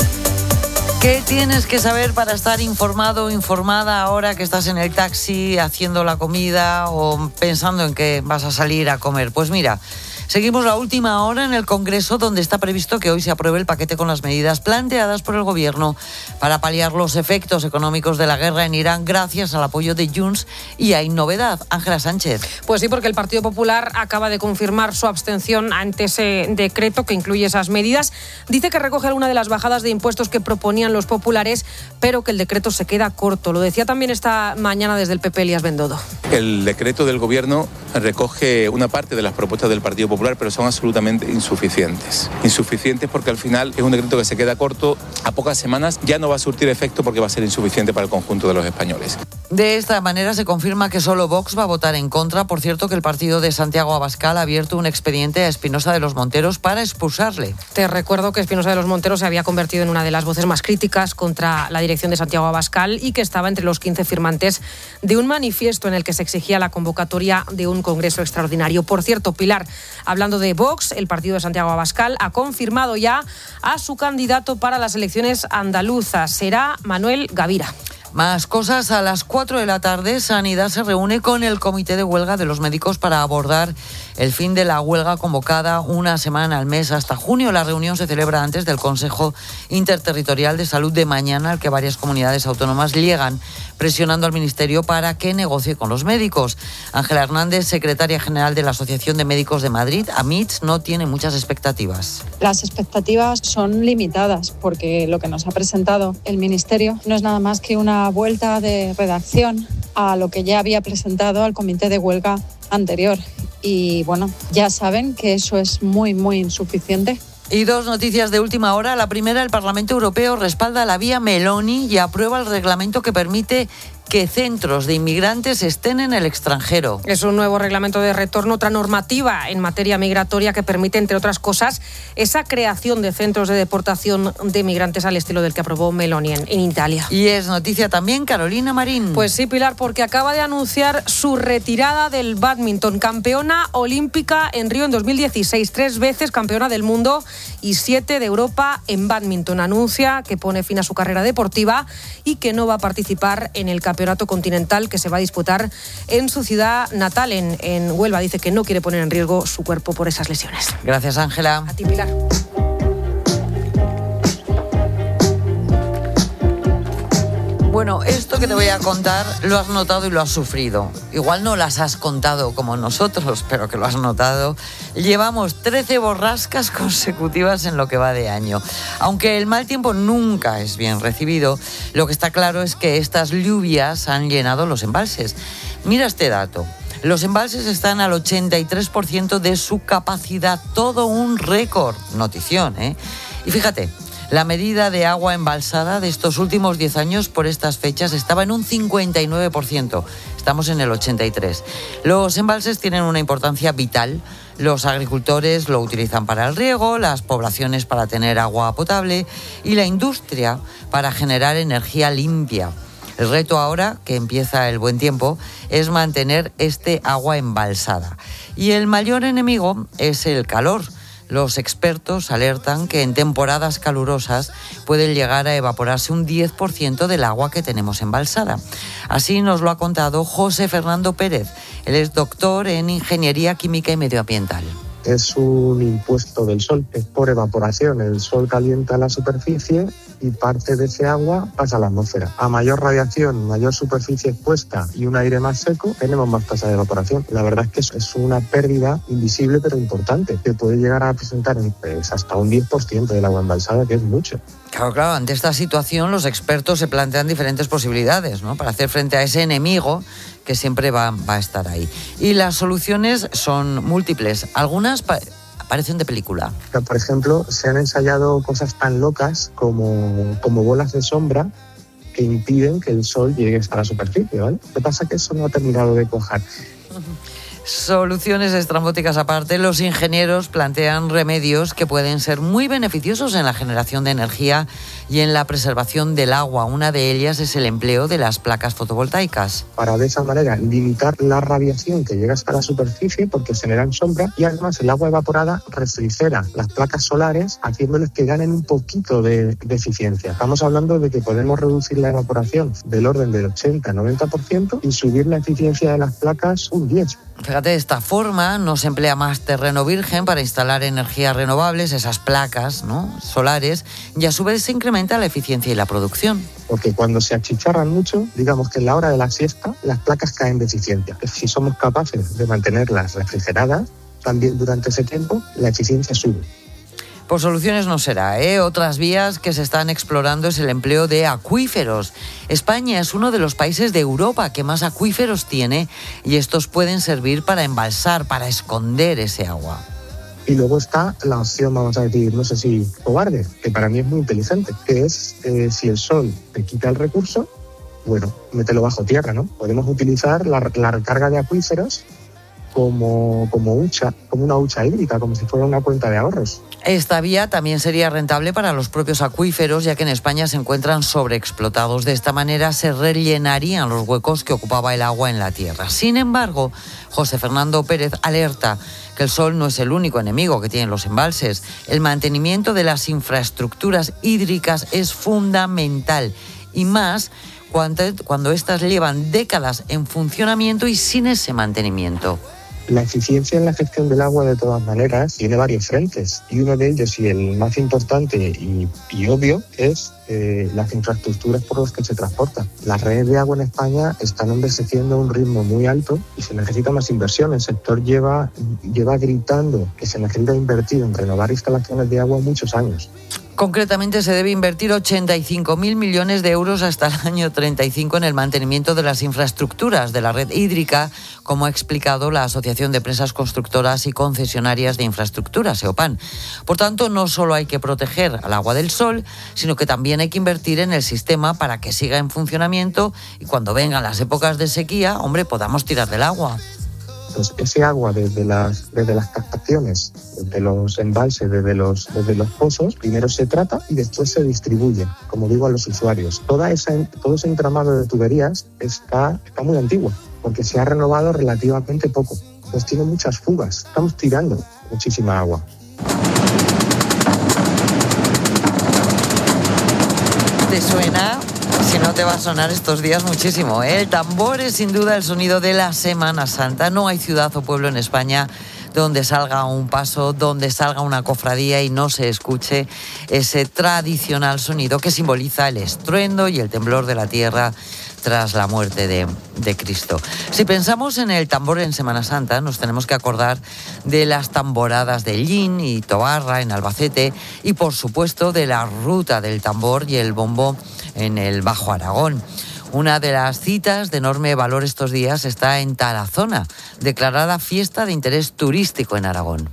¿Qué tienes que saber para estar informado o informada ahora que estás en el taxi haciendo la comida o pensando en que vas a salir a comer? Pues mira, seguimos la última hora en el Congreso, donde está previsto que hoy se apruebe el paquete con las medidas planteadas por el Gobierno para paliar los efectos económicos de la guerra en Irán, gracias al apoyo de Junts. Y hay novedad, Ángela Sánchez. Pues sí, porque el Partido Popular acaba de confirmar su abstención ante ese decreto que incluye esas medidas. Dice que recoge alguna de las bajadas de impuestos que proponían los populares, pero que el decreto se queda corto. Lo decía también esta mañana desde el PP Elías Bendodo. El decreto del Gobierno recoge una parte de las propuestas del Partido Popular, pero son absolutamente insuficientes. Insuficientes porque al final es un decreto que se queda corto, a pocas semanas ya no va a surtir efecto porque va a ser insuficiente para el conjunto de los españoles. De esta manera se confirma que solo Vox va a votar en contra. Por cierto, que el partido de Santiago Abascal ha abierto un expediente a Espinosa de los Monteros para expulsarle. Te recuerdo que Espinosa de los Monteros se había convertido en una de las voces más críticas contra la dirección de Santiago Abascal y que estaba entre los 15 firmantes de un manifiesto en el que se exigía la convocatoria de un congreso extraordinario. Por cierto, Pilar, hablando de Vox, el partido de Santiago Abascal ha confirmado ya a su candidato para las elecciones andaluzas. Será Manuel Gavira. Más cosas. A las 4 de la tarde, Sanidad se reúne con el Comité de Huelga de los Médicos para abordar el fin de la huelga convocada una semana al mes hasta junio. La reunión se celebra antes del Consejo Interterritorial de Salud de mañana, al que varias comunidades autónomas llegan presionando al Ministerio para que negocie con los médicos. Ángela Hernández, secretaria general de la Asociación de Médicos de Madrid, AMITS, no tiene muchas expectativas. Las expectativas son limitadas porque lo que nos ha presentado el Ministerio no es nada más que una vuelta de redacción a lo que ya había presentado al comité de huelga anterior. Y bueno, ya saben que eso es muy insuficiente. Y dos noticias de última hora. La primera, el Parlamento Europeo respalda la vía Meloni y aprueba el reglamento que permite que centros de inmigrantes estén en el extranjero. Es un nuevo reglamento de retorno, otra normativa en materia migratoria que permite, entre otras cosas, esa creación de centros de deportación de migrantes al estilo del que aprobó Meloni en Italia. Y es noticia también Carolina Marín. Pues sí, Pilar, porque acaba de anunciar su retirada del bádminton. Campeona olímpica en Río en 2016, 3 veces campeona del mundo y 7 de Europa en bádminton. Anuncia que pone fin a su carrera deportiva y que no va a participar en el Campeonato Continental que se va a disputar en su ciudad natal, en Huelva. Dice que no quiere poner en riesgo su cuerpo por esas lesiones. Gracias, Ángela. A ti, Pilar. Bueno, esto que te voy a contar lo has notado y lo has sufrido. Igual no las has contado como nosotros, pero que lo has notado. Llevamos 13 borrascas consecutivas en lo que va de año. Aunque el mal tiempo nunca es bien recibido, lo que está claro es que estas lluvias han llenado los embalses. Mira este dato. Los embalses están al 83% de su capacidad. Todo un récord. Notición, ¿eh? Y fíjate, la medida de agua embalsada de estos últimos 10 años por estas fechas estaba en un 59%. Estamos en el 83%. Los embalses tienen una importancia vital. Los agricultores lo utilizan para el riego, las poblaciones para tener agua potable y la industria para generar energía limpia. El reto ahora, que empieza el buen tiempo, es mantener este agua embalsada. Y el mayor enemigo es el calor. Los expertos alertan que en temporadas calurosas puede llegar a evaporarse un 10% del agua que tenemos embalsada. Así nos lo ha contado José Fernando Pérez. Él es doctor en Ingeniería Química y Medioambiental. Es un impuesto del sol, es por evaporación. El sol calienta la superficie y parte de ese agua pasa a la atmósfera. A mayor radiación, mayor superficie expuesta y un aire más seco, tenemos más tasa de evaporación. La verdad es que es una pérdida invisible pero importante, que puede llegar a presentar hasta un 10% del agua embalsada, que es mucho. Claro, ante esta situación los expertos se plantean diferentes posibilidades, ¿no?, para hacer frente a ese enemigo que siempre va a estar ahí. Y las soluciones son múltiples. Algunas parecen de película. Por ejemplo, se han ensayado cosas tan locas como bolas de sombra que impiden que el sol llegue hasta la superficie, ¿vale? Lo que pasa es que eso no ha terminado de cuajar. Soluciones estrambóticas aparte, los ingenieros plantean remedios que pueden ser muy beneficiosos en la generación de energía y en la preservación del agua. Una de ellas es el empleo de las placas fotovoltaicas. Para de esa manera limitar la radiación que llega hasta la superficie porque generan sombra, y además el agua evaporada refrigera las placas solares haciéndoles que ganen un poquito de eficiencia. Estamos hablando de que podemos reducir la evaporación del orden del 80-90% y subir la eficiencia de las placas un 10%. Fíjate, de esta forma no se emplea más terreno virgen para instalar energías renovables, esas placas, ¿no?, solares, y a su vez se incrementa la eficiencia y la producción. Porque cuando se achicharran mucho, digamos que en la hora de la siesta, las placas caen de eficiencia. Si somos capaces de mantenerlas refrigeradas, también durante ese tiempo, la eficiencia sube. Por soluciones no será, ¿eh? Otras vías que se están explorando es el empleo de acuíferos. España es uno de los países de Europa que más acuíferos tiene y estos pueden servir para embalsar, para esconder ese agua. Y luego está la opción, vamos a decir, no sé si cobarde, que para mí es muy inteligente, que es si el sol te quita el recurso, bueno, mételo bajo tierra, ¿no? Podemos utilizar la recarga de acuíferos como una hucha hídrica, como si fuera una cuenta de ahorros. Esta vía también sería rentable para los propios acuíferos, ya que en España se encuentran sobreexplotados. De esta manera se rellenarían los huecos que ocupaba el agua en la tierra. Sin embargo, José Fernando Pérez alerta que el sol no es el único enemigo que tienen los embalses. El mantenimiento de las infraestructuras hídricas es fundamental, y más cuando éstas llevan décadas en funcionamiento y sin ese mantenimiento. La eficiencia en la gestión del agua, de todas maneras, tiene varios frentes, y uno de ellos, y el más importante y obvio, es las infraestructuras por las que se transporta. Las redes de agua en España están envejeciendo a un ritmo muy alto y se necesita más inversión. El sector lleva gritando que se necesita invertir en renovar instalaciones de agua muchos años. Concretamente, se debe invertir 85.000 millones de euros hasta el año 35 en el mantenimiento de las infraestructuras de la red hídrica, como ha explicado la Asociación de Empresas Constructoras y Concesionarias de Infraestructuras, EOPAN. Por tanto, no solo hay que proteger al agua del sol, sino que también hay que invertir en el sistema para que siga en funcionamiento y cuando vengan las épocas de sequía, podamos tirar del agua. Pues ese agua desde las captaciones, desde los embalses, desde los pozos, primero se trata y después se distribuye, como digo, a los usuarios. Todo ese entramado de tuberías está muy antiguo, porque se ha renovado relativamente poco. Pues tiene muchas fugas, estamos tirando muchísima agua. ¿Te suena? Si no, te va a sonar estos días muchísimo, ¿eh? El tambor es sin duda el sonido de la Semana Santa. No hay ciudad o pueblo en España donde salga un paso, donde salga una cofradía y no se escuche ese tradicional sonido que simboliza el estruendo y el temblor de la tierra tras la muerte de Cristo. Si pensamos en el tambor en Semana Santa, nos tenemos que acordar de las tamboradas de Llín y Tobarra en Albacete y, por supuesto, de la ruta del tambor y el bombo en el Bajo Aragón. Una de las citas de enorme valor estos días está en Tarazona, declarada fiesta de interés turístico en Aragón.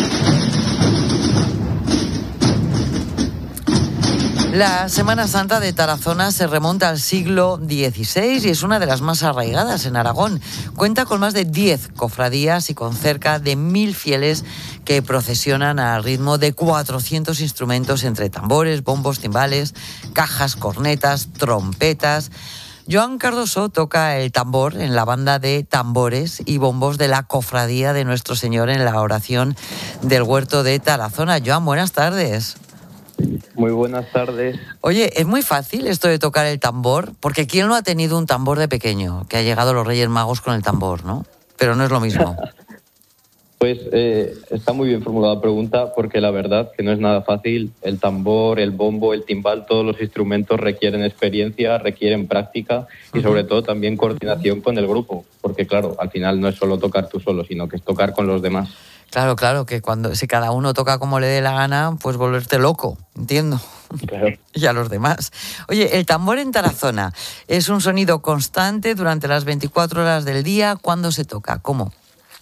La Semana Santa de Tarazona se remonta al siglo XVI y es una de las más arraigadas en Aragón. Cuenta con más de 10 cofradías y con cerca de 1.000 fieles que procesionan al ritmo de 400 instrumentos entre tambores, bombos, timbales, cajas, cornetas, trompetas. Joan Cardoso toca el tambor en la banda de tambores y bombos de la Cofradía de Nuestro Señor en la oración del Huerto de Tarazona. Joan, buenas tardes. Muy buenas tardes. Oye, ¿es muy fácil esto de tocar el tambor? Porque ¿quién no ha tenido un tambor de pequeño? Que ha llegado los Reyes Magos con el tambor, ¿no? Pero no es lo mismo. Pues está muy bien formulada la pregunta, porque la verdad que no es nada fácil. El tambor, el bombo, el timbal, todos los instrumentos requieren experiencia, requieren práctica y sobre todo también coordinación con el grupo, porque claro, al final no es solo tocar tú solo, sino que es tocar con los demás. Claro, que si cada uno toca como le dé la gana, pues volverte loco, entiendo. Claro. Y a los demás. Oye, el tambor en Tarazona es un sonido constante durante las 24 horas del día. ¿Cuándo se toca? ¿Cómo?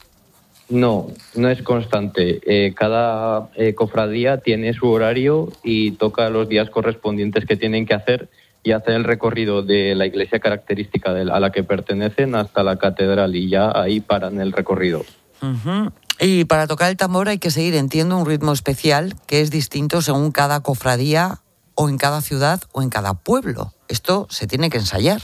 No es constante. Cada cofradía tiene su horario y toca los días correspondientes que tienen que hacer y hacen el recorrido de la iglesia característica a la que pertenecen hasta la catedral y ya ahí paran el recorrido. Uh-huh. Y para tocar el tambor hay que seguir, entiendo, un ritmo especial que es distinto según cada cofradía o en cada ciudad o en cada pueblo. Esto se tiene que ensayar.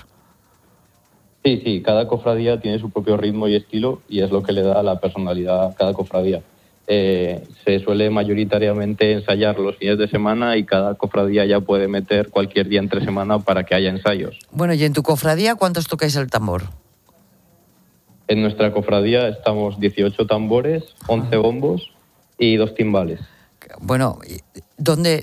Sí, cada cofradía tiene su propio ritmo y estilo y es lo que le da la personalidad a cada cofradía. Se suele mayoritariamente ensayar los fines de semana y cada cofradía ya puede meter cualquier día entre semana para que haya ensayos. Bueno, ¿y en tu cofradía cuántos tocáis el tambor? En nuestra cofradía estamos 18 tambores, 11 bombos y 2 timbales. Bueno, ¿dónde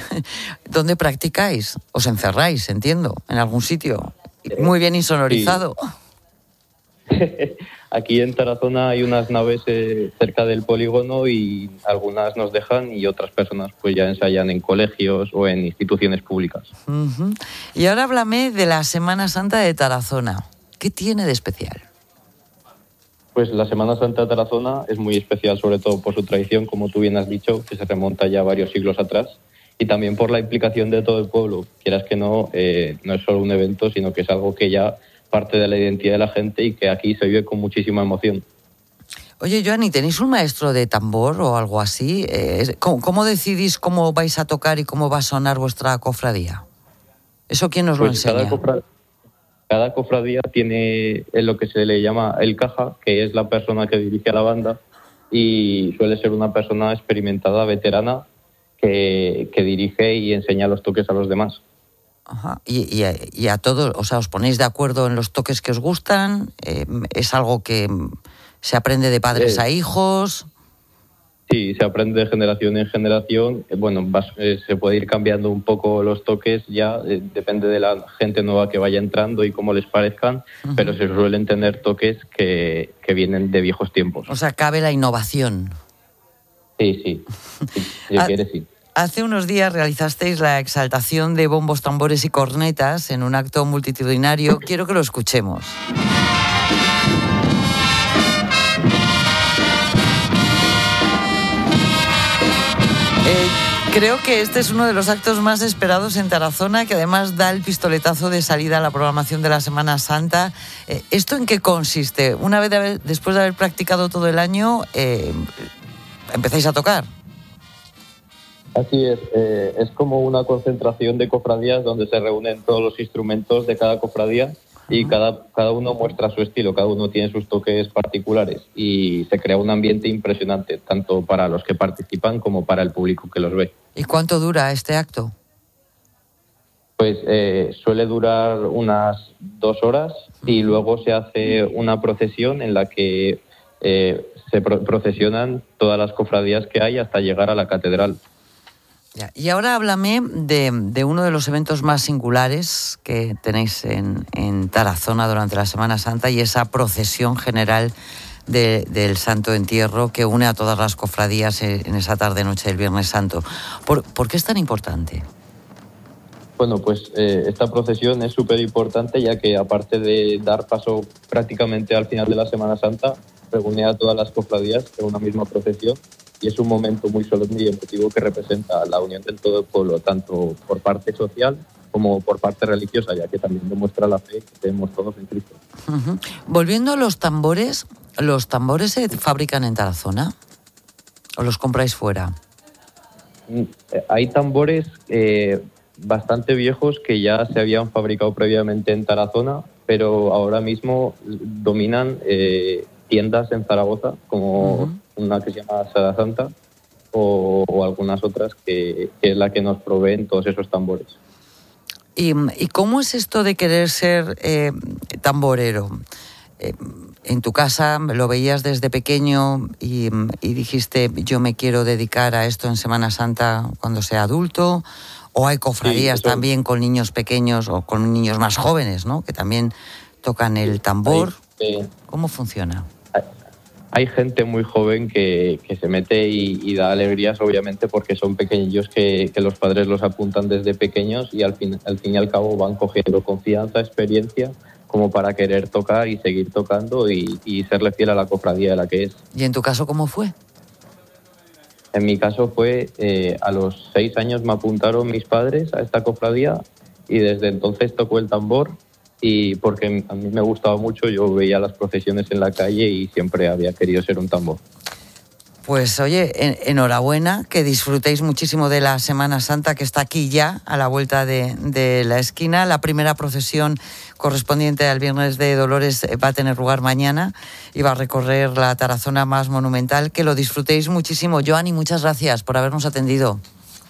practicáis? ¿Os encerráis, entiendo, en algún sitio? Muy bien insonorizado. Sí. Aquí en Tarazona hay unas naves cerca del polígono y algunas nos dejan y otras personas pues ya ensayan en colegios o en instituciones públicas. Uh-huh. Y ahora háblame de la Semana Santa de Tarazona. ¿Qué tiene de especial? Pues la Semana Santa de Tarazona es muy especial, sobre todo por su tradición, como tú bien has dicho, que se remonta ya varios siglos atrás, y también por la implicación de todo el pueblo. Quieras que no es solo un evento, sino que es algo que ya parte de la identidad de la gente y que aquí se vive con muchísima emoción. Oye, Joan, ¿y tenéis un maestro de tambor o algo así? ¿Cómo decidís cómo vais a tocar y cómo va a sonar vuestra cofradía? ¿Eso quién nos lo enseña? Cada cofradía tiene lo que se le llama el caja, que es la persona que dirige a la banda y suele ser una persona experimentada, veterana, que dirige y enseña los toques a los demás. Ajá. Y a todos, o sea, ¿os ponéis de acuerdo en los toques que os gustan? ¿Es algo que se aprende de padres a hijos? Sí, se aprende de generación en generación. Bueno, se puede ir cambiando un poco los toques ya, depende de la gente nueva que vaya entrando y cómo les parezcan, uh-huh. Pero se suelen tener toques que vienen de viejos tiempos. O sea, cabe la innovación. Sí. Sí. Hace unos días realizasteis la exaltación de bombos, tambores y cornetas en un acto multitudinario. Quiero que lo escuchemos. Creo que este es uno de los actos más esperados en Tarazona, que además da el pistoletazo de salida a la programación de la Semana Santa. ¿Esto en qué consiste? Una vez después de haber practicado todo el año, ¿empezáis a tocar? Así es como una concentración de cofradías donde se reúnen todos los instrumentos de cada cofradía y cada uno muestra su estilo, cada uno tiene sus toques particulares y se crea un ambiente impresionante, tanto para los que participan como para el público que los ve. ¿Y cuánto dura este acto? Pues suele durar unas 2 horas y luego se hace una procesión en la que se procesionan todas las cofradías que hay hasta llegar a la catedral. Ya. Y ahora háblame de uno de los eventos más singulares que tenéis en Tarazona durante la Semana Santa y esa procesión general del Santo Entierro que une a todas las cofradías en esa tarde-noche del Viernes Santo. ¿Por qué es tan importante? Bueno, pues esta procesión es súper importante ya que aparte de dar paso prácticamente al final de la Semana Santa, reúne a todas las cofradías en una misma procesión y es un momento muy solemne y emotivo que representa la unión de todo el pueblo, tanto por parte social como por parte religiosa, ya que también demuestra la fe que tenemos todos en Cristo. Uh-huh. Volviendo a ¿los tambores se fabrican en Tarazona o los compráis fuera? Hay tambores bastante viejos que ya se habían fabricado previamente en Tarazona, pero ahora mismo dominan tiendas en Zaragoza, como una que se llama Sada Santa o algunas otras que es la que nos proveen todos esos tambores. ¿Y cómo es esto de querer ser tamborero? En tu casa lo veías desde pequeño y dijiste, yo me quiero dedicar a esto en Semana Santa cuando sea adulto, o hay cofradías también con niños pequeños o con niños más jóvenes, ¿no?, que también tocan el tambor. ¿Cómo funciona? Hay gente muy joven que se mete y da alegrías, obviamente, porque son pequeñillos que los padres los apuntan desde pequeños y al fin y al cabo van cogiendo confianza, experiencia, como para querer tocar y seguir tocando y serle fiel a la cofradía de la que es. ¿Y en tu caso cómo fue? En mi caso fue, a los 6 años me apuntaron mis padres a esta cofradía y desde entonces tocó el tambor. Y porque a mí me gustaba mucho, yo veía las procesiones en la calle y siempre había querido ser un tambor. Pues oye, enhorabuena, que disfrutéis muchísimo de la Semana Santa, que está aquí ya, a la vuelta de la esquina. La primera procesión correspondiente al Viernes de Dolores va a tener lugar mañana y va a recorrer la Tarazona más monumental. Que lo disfrutéis muchísimo. Joani, muchas gracias por habernos atendido.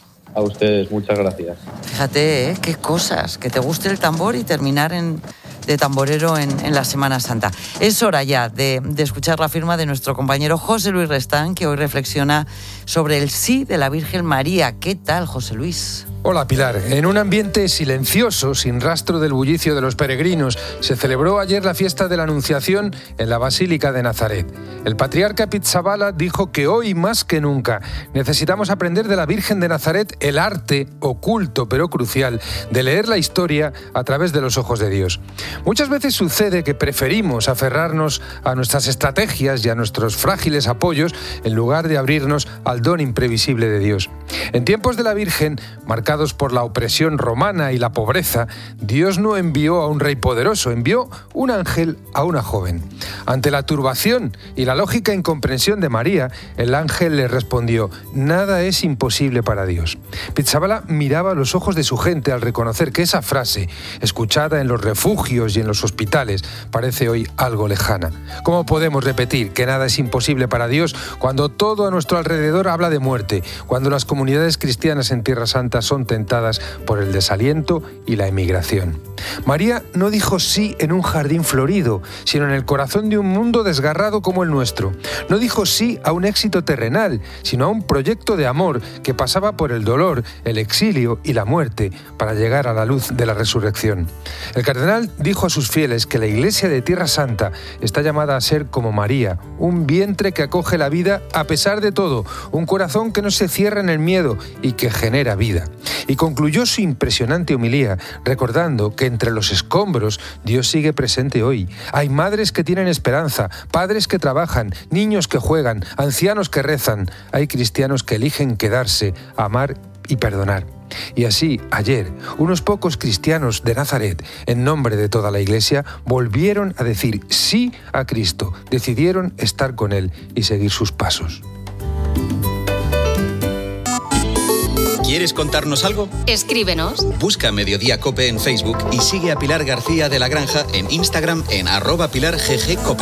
A ustedes, muchas gracias. Fíjate, qué cosas, que te guste el tambor y terminar de tamborero en la Semana Santa. Es hora ya de escuchar la firma de nuestro compañero José Luis Restán, que hoy reflexiona sobre el sí de la Virgen María. ¿Qué tal, José Luis? Hola, Pilar. En un ambiente silencioso, sin rastro del bullicio de los peregrinos, se celebró ayer la fiesta de la Anunciación en la Basílica de Nazaret. El patriarca Pizzaballa dijo que hoy más que nunca necesitamos aprender de la Virgen de Nazaret el arte, oculto pero crucial, de leer la historia a través de los ojos de Dios. Muchas veces sucede que preferimos aferrarnos a nuestras estrategias y a nuestros frágiles apoyos en lugar de abrirnos al don imprevisible de Dios. En tiempos de la Virgen, marcados por la opresión romana y la pobreza, Dios no envió a un rey poderoso, envió un ángel a una joven. Ante la turbación y la lógica incomprensión de María, el ángel le respondió: nada es imposible para Dios. Pizzaballa miraba a los ojos de su gente al reconocer que esa frase, escuchada en los refugios y en los hospitales, parece hoy algo lejana. ¿Cómo podemos repetir que nada es imposible para Dios cuando todo a nuestro alrededor habla de muerte, cuando las comunidades cristianas en Tierra Santa son tentadas por el desaliento y la emigración? María no dijo sí en un jardín florido, sino en el corazón de un mundo desgarrado como el nuestro. No dijo sí a un éxito terrenal, sino a un proyecto de amor que pasaba por el dolor, el exilio y la muerte para llegar a la luz de la resurrección. El cardenal dijo a sus fieles que la Iglesia de Tierra Santa está llamada a ser como María, un vientre que acoge la vida a pesar de todo, un corazón que no se cierra en el miedo y que genera vida. Y concluyó su impresionante homilía recordando que entre los escombros Dios sigue presente hoy. Hay madres que tienen esperanza, padres que trabajan, niños que juegan, ancianos que rezan. Hay cristianos que eligen quedarse, amar y perdonar. Y así, ayer, unos pocos cristianos de Nazaret, en nombre de toda la Iglesia, volvieron a decir sí a Cristo, decidieron estar con Él y seguir sus pasos. ¿Quieres contarnos algo? Escríbenos. Busca Mediodía Cope en Facebook y sigue a Pilar García de la Granja en Instagram en @PilarGGCope.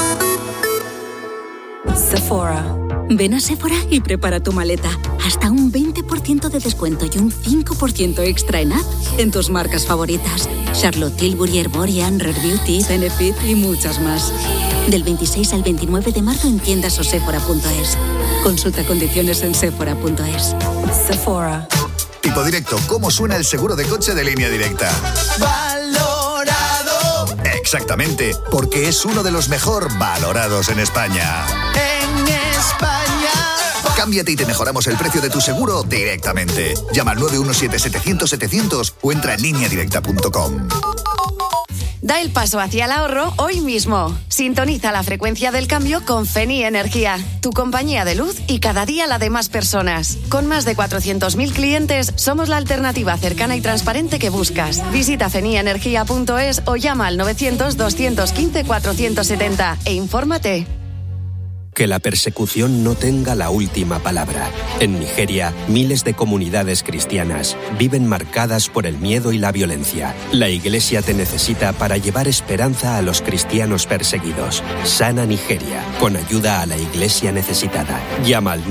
Sephora. Ven a Sephora y prepara tu maleta. Hasta un 20% de descuento y un 5% extra en app en tus marcas favoritas. Charlotte Tilbury, Herborian, Rare Beauty, Benefit y muchas más. Del 26 al 29 de marzo en tiendas o sephora.es. Consulta condiciones en sephora.es. Sephora. Tipo directo, ¿cómo suena el seguro de coche de Línea Directa? ¡Valorado! Exactamente, porque es uno de los mejor valorados en España. ¡En España! Cámbiate y te mejoramos el precio de tu seguro directamente. Llama al 917-700-700 o entra en lineadirecta.com. Da el paso hacia el ahorro hoy mismo. Sintoniza la frecuencia del cambio con Feni Energía, tu compañía de luz y cada día la de más personas. Con más de 400.000 clientes, somos la alternativa cercana y transparente que buscas. Visita fenienergia.es o llama al 900-215-470 e infórmate. Que la persecución no tenga la última palabra. En Nigeria, miles de comunidades cristianas viven marcadas por el miedo y la violencia. La Iglesia te necesita para llevar esperanza a los cristianos perseguidos. Sana Nigeria, con ayuda a la Iglesia necesitada. Llama al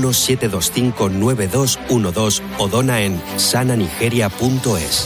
917259212 o dona en sananigeria.es.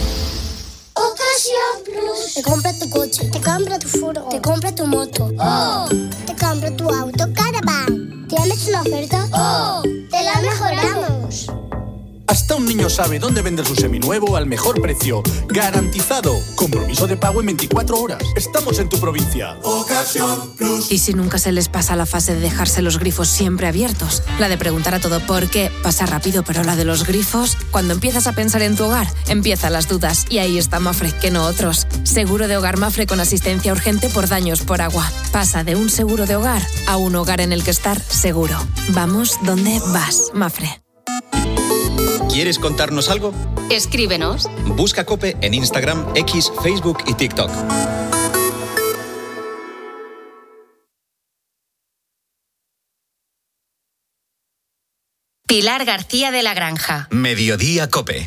Te compra tu coche, te compra tu furgo, te compra tu moto. ¡Oh! Te compra tu auto Caravan. ¿Tienes una oferta? ¡Oh! ¡Te la mejoramos! Hasta un niño sabe dónde vender su seminuevo al mejor precio. ¡Garantizado! Compromiso de pago en 24 horas. Estamos en tu provincia. Ocasión Plus. ¿Y si nunca se les pasa la fase de dejarse los grifos siempre abiertos? La de preguntar a todo por qué pasa rápido, pero la de los grifos, cuando empiezas a pensar en tu hogar, empiezan las dudas. Y ahí está Mapfre, que no otros. Seguro de hogar Mapfre con asistencia urgente por daños por agua. Pasa de un seguro de hogar a un hogar en el que estar seguro. Vamos donde vas, Mapfre. ¿Quieres contarnos algo? Escríbenos. Busca COPE en Instagram, X, Facebook y TikTok. Pilar García de la Granja. Mediodía COPE.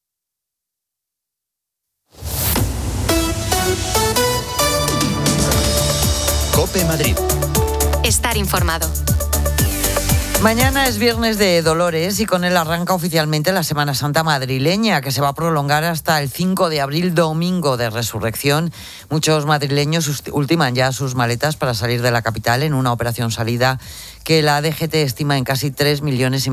COPE Madrid. Estar informado. Mañana es Viernes de Dolores y con él arranca oficialmente la Semana Santa madrileña, que se va a prolongar hasta el 5 de abril, domingo de Resurrección. Muchos madrileños ultiman ya sus maletas para salir de la capital en una operación salida que la DGT estima en casi 3,5 millones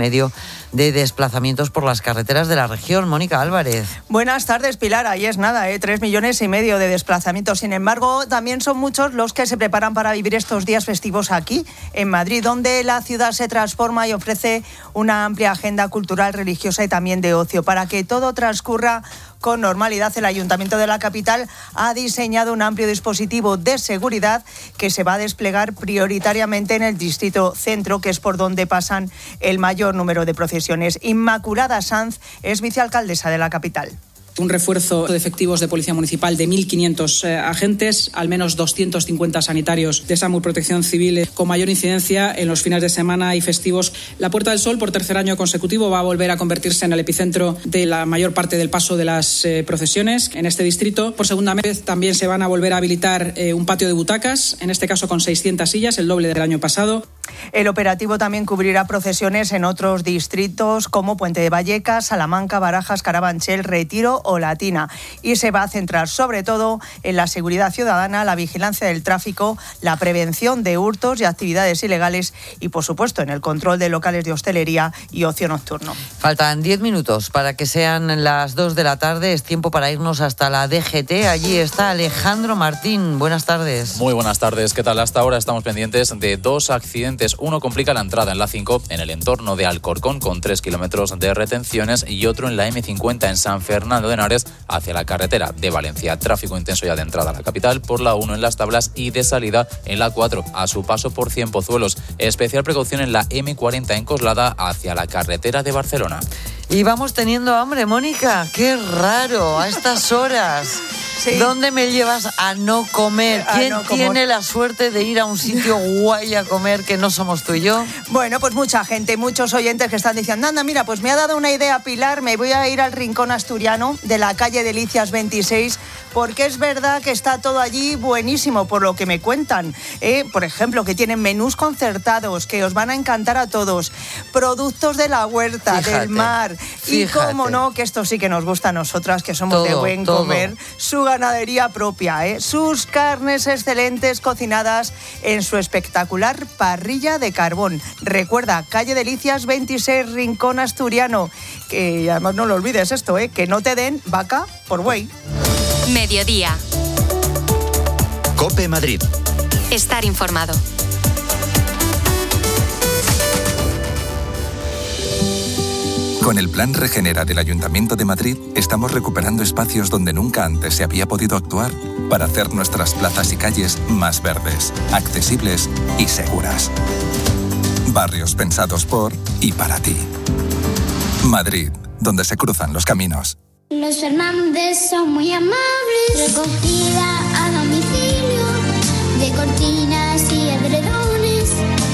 de desplazamientos por las carreteras de la región. Mónica Álvarez. Buenas tardes, Pilar. Ahí es nada, 3,5 millones de desplazamientos. Sin embargo, también son muchos los que se preparan para vivir estos días festivos aquí, en Madrid, donde la ciudad se transforma y ofrece una amplia agenda cultural, religiosa y también de ocio. Para que todo transcurra con normalidad, el Ayuntamiento de la capital ha diseñado un amplio dispositivo de seguridad que se va a desplegar prioritariamente en el distrito centro, que es por donde pasan el mayor número de procesiones. Inmaculada Sanz es vicealcaldesa de la capital. Un refuerzo de efectivos de Policía Municipal de 1.500 agentes, al menos 250 sanitarios de SAMUR Protección Civil, con mayor incidencia en los fines de semana y festivos. La Puerta del Sol, por tercer año consecutivo, va a volver a convertirse en el epicentro de la mayor parte del paso de las procesiones en este distrito. Por segunda vez también se van a volver a habilitar un patio de butacas, en este caso con 600 sillas, el doble del año pasado. El operativo también cubrirá procesiones en otros distritos como Puente de Vallecas, Salamanca, Barajas, Carabanchel, Retiro o Latina, y se va a centrar sobre todo en la seguridad ciudadana, la vigilancia del tráfico, la prevención de hurtos y actividades ilegales y, por supuesto, en el control de locales de hostelería y ocio nocturno. Faltan 10 minutos para que sean las 2 de la tarde. Es tiempo para irnos hasta la DGT. Allí está Alejandro Martín. Buenas tardes. Muy buenas tardes. ¿Qué tal? Hasta ahora estamos pendientes de 2 accidentes. Uno complica la entrada en la 5 en el entorno de Alcorcón con 3 kilómetros de retenciones y otro en la M50 en San Fernando de Henares hacia la carretera de Valencia. Tráfico intenso ya de entrada a la capital por la 1 en Las Tablas y de salida en la 4 a su paso por Cienpozuelos. Especial precaución en la M40 en Coslada hacia la carretera de Barcelona. Y vamos teniendo hambre, Mónica. Qué raro, a estas horas. Sí. ¿Dónde me llevas a no comer? ¿Quién tiene la suerte de ir a un sitio guay a comer que no somos tú y yo? Bueno, pues mucha gente, muchos oyentes que están diciendo, anda, mira, pues me ha dado una idea, Pilar, me voy a ir al Rincón Asturiano de la calle Delicias 26, porque es verdad que está todo allí buenísimo, por lo que me cuentan. Por ejemplo, que tienen menús concertados, que os van a encantar a todos, productos de la huerta, del mar, y cómo no, que esto sí que nos gusta a nosotras, que somos de buen comer, su ganadería propia, sus carnes excelentes cocinadas en su espectacular parrilla de carbón. Recuerda, calle Delicias 26, Rincón Asturiano, que además no lo olvides esto, que no te den vaca por buey. Mediodía. COPE Madrid. Estar informado. Con el Plan Regenera del Ayuntamiento de Madrid estamos recuperando espacios donde nunca antes se había podido actuar para hacer nuestras plazas y calles más verdes, accesibles y seguras. Barrios pensados por y para ti. Madrid, donde se cruzan los caminos. Los Fernández son muy amables. Recogida a domicilio de cortinas y edredones.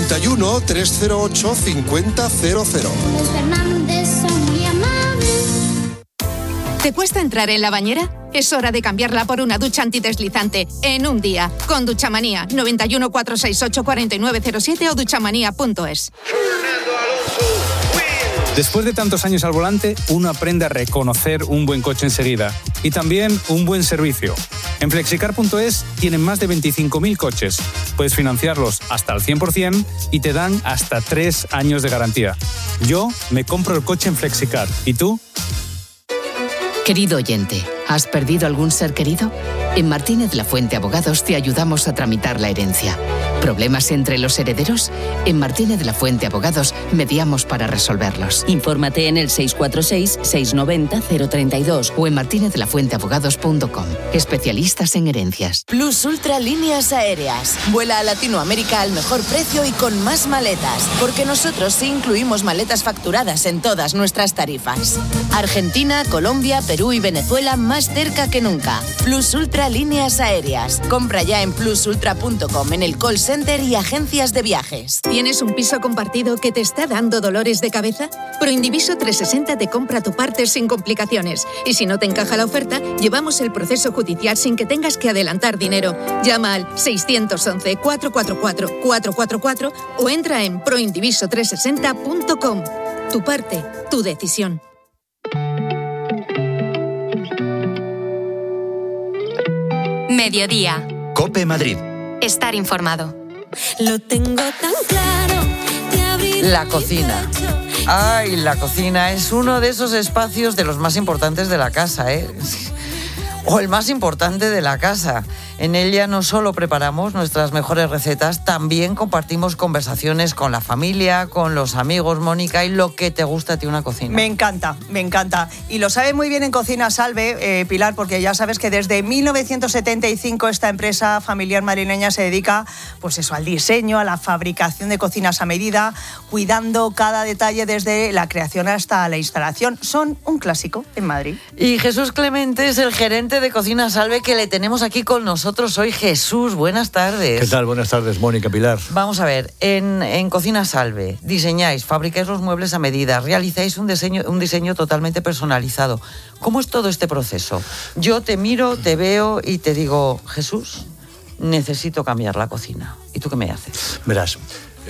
91 308 5000. Los Fernández son muy amables. ¿Te cuesta entrar en la bañera? Es hora de cambiarla por una ducha antideslizante en un día. Con Duchamanía. 91 468 4907 o duchamanía.es. Después de tantos años al volante, uno aprende a reconocer un buen coche enseguida y también un buen servicio. En Flexicar.es tienen más de 25.000 coches. Puedes financiarlos hasta al 100% y te dan hasta 3 años de garantía. Yo me compro el coche en Flexicar. ¿Y tú? Querido oyente, ¿has perdido algún ser querido? En Martínez La Fuente Abogados te ayudamos a tramitar la herencia. ¿Problemas entre los herederos? En Martínez La Fuente Abogados mediamos para resolverlos. Infórmate en el 646-690-032 o en martinezlafuenteabogados.com. Especialistas en herencias. Plus Ultra Líneas Aéreas. Vuela a Latinoamérica al mejor precio y con más maletas, porque nosotros sí incluimos maletas facturadas en todas nuestras tarifas. Argentina, Colombia, Perú y Venezuela más cerca que nunca. Plus Ultra Líneas Aéreas. Compra ya en plusultra.com, en el call center y agencias de viajes. ¿Tienes un piso compartido que te está dando dolores de cabeza? Proindiviso 360 te compra tu parte sin complicaciones. Y si no te encaja la oferta, llevamos el proceso judicial sin que tengas que adelantar dinero. Llama al 611-444-444 o entra en proindiviso360.com. Tu parte, tu decisión. Mediodía. COPE Madrid. Estar informado. Lo tengo tan claro. La cocina. Ay, la cocina es uno de esos espacios de los más importantes de la casa, ¿eh? O el más importante de la casa. En ella no solo preparamos nuestras mejores recetas, también compartimos conversaciones con la familia, con los amigos, Mónica, y lo que te gusta a ti una cocina. Me encanta. Y lo sabe muy bien en Cocina Salve, Pilar, porque ya sabes que desde 1975 esta empresa familiar madrileña se dedica, pues eso, al diseño, a la fabricación de cocinas a medida, cuidando cada detalle desde la creación hasta la instalación. Son un clásico en Madrid. Y Jesús Clemente es el gerente de Cocina Salve que le tenemos aquí con nosotros hoy. Jesús, buenas tardes. ¿Qué tal? Buenas tardes, Mónica, Pilar. Vamos a ver, en Cocina Salve diseñáis, fabricáis los muebles a medida, realizáis un diseño totalmente personalizado. ¿Cómo es todo este proceso? Yo te miro, te veo y te digo, Jesús, necesito cambiar la cocina. ¿Y tú qué me haces? Verás,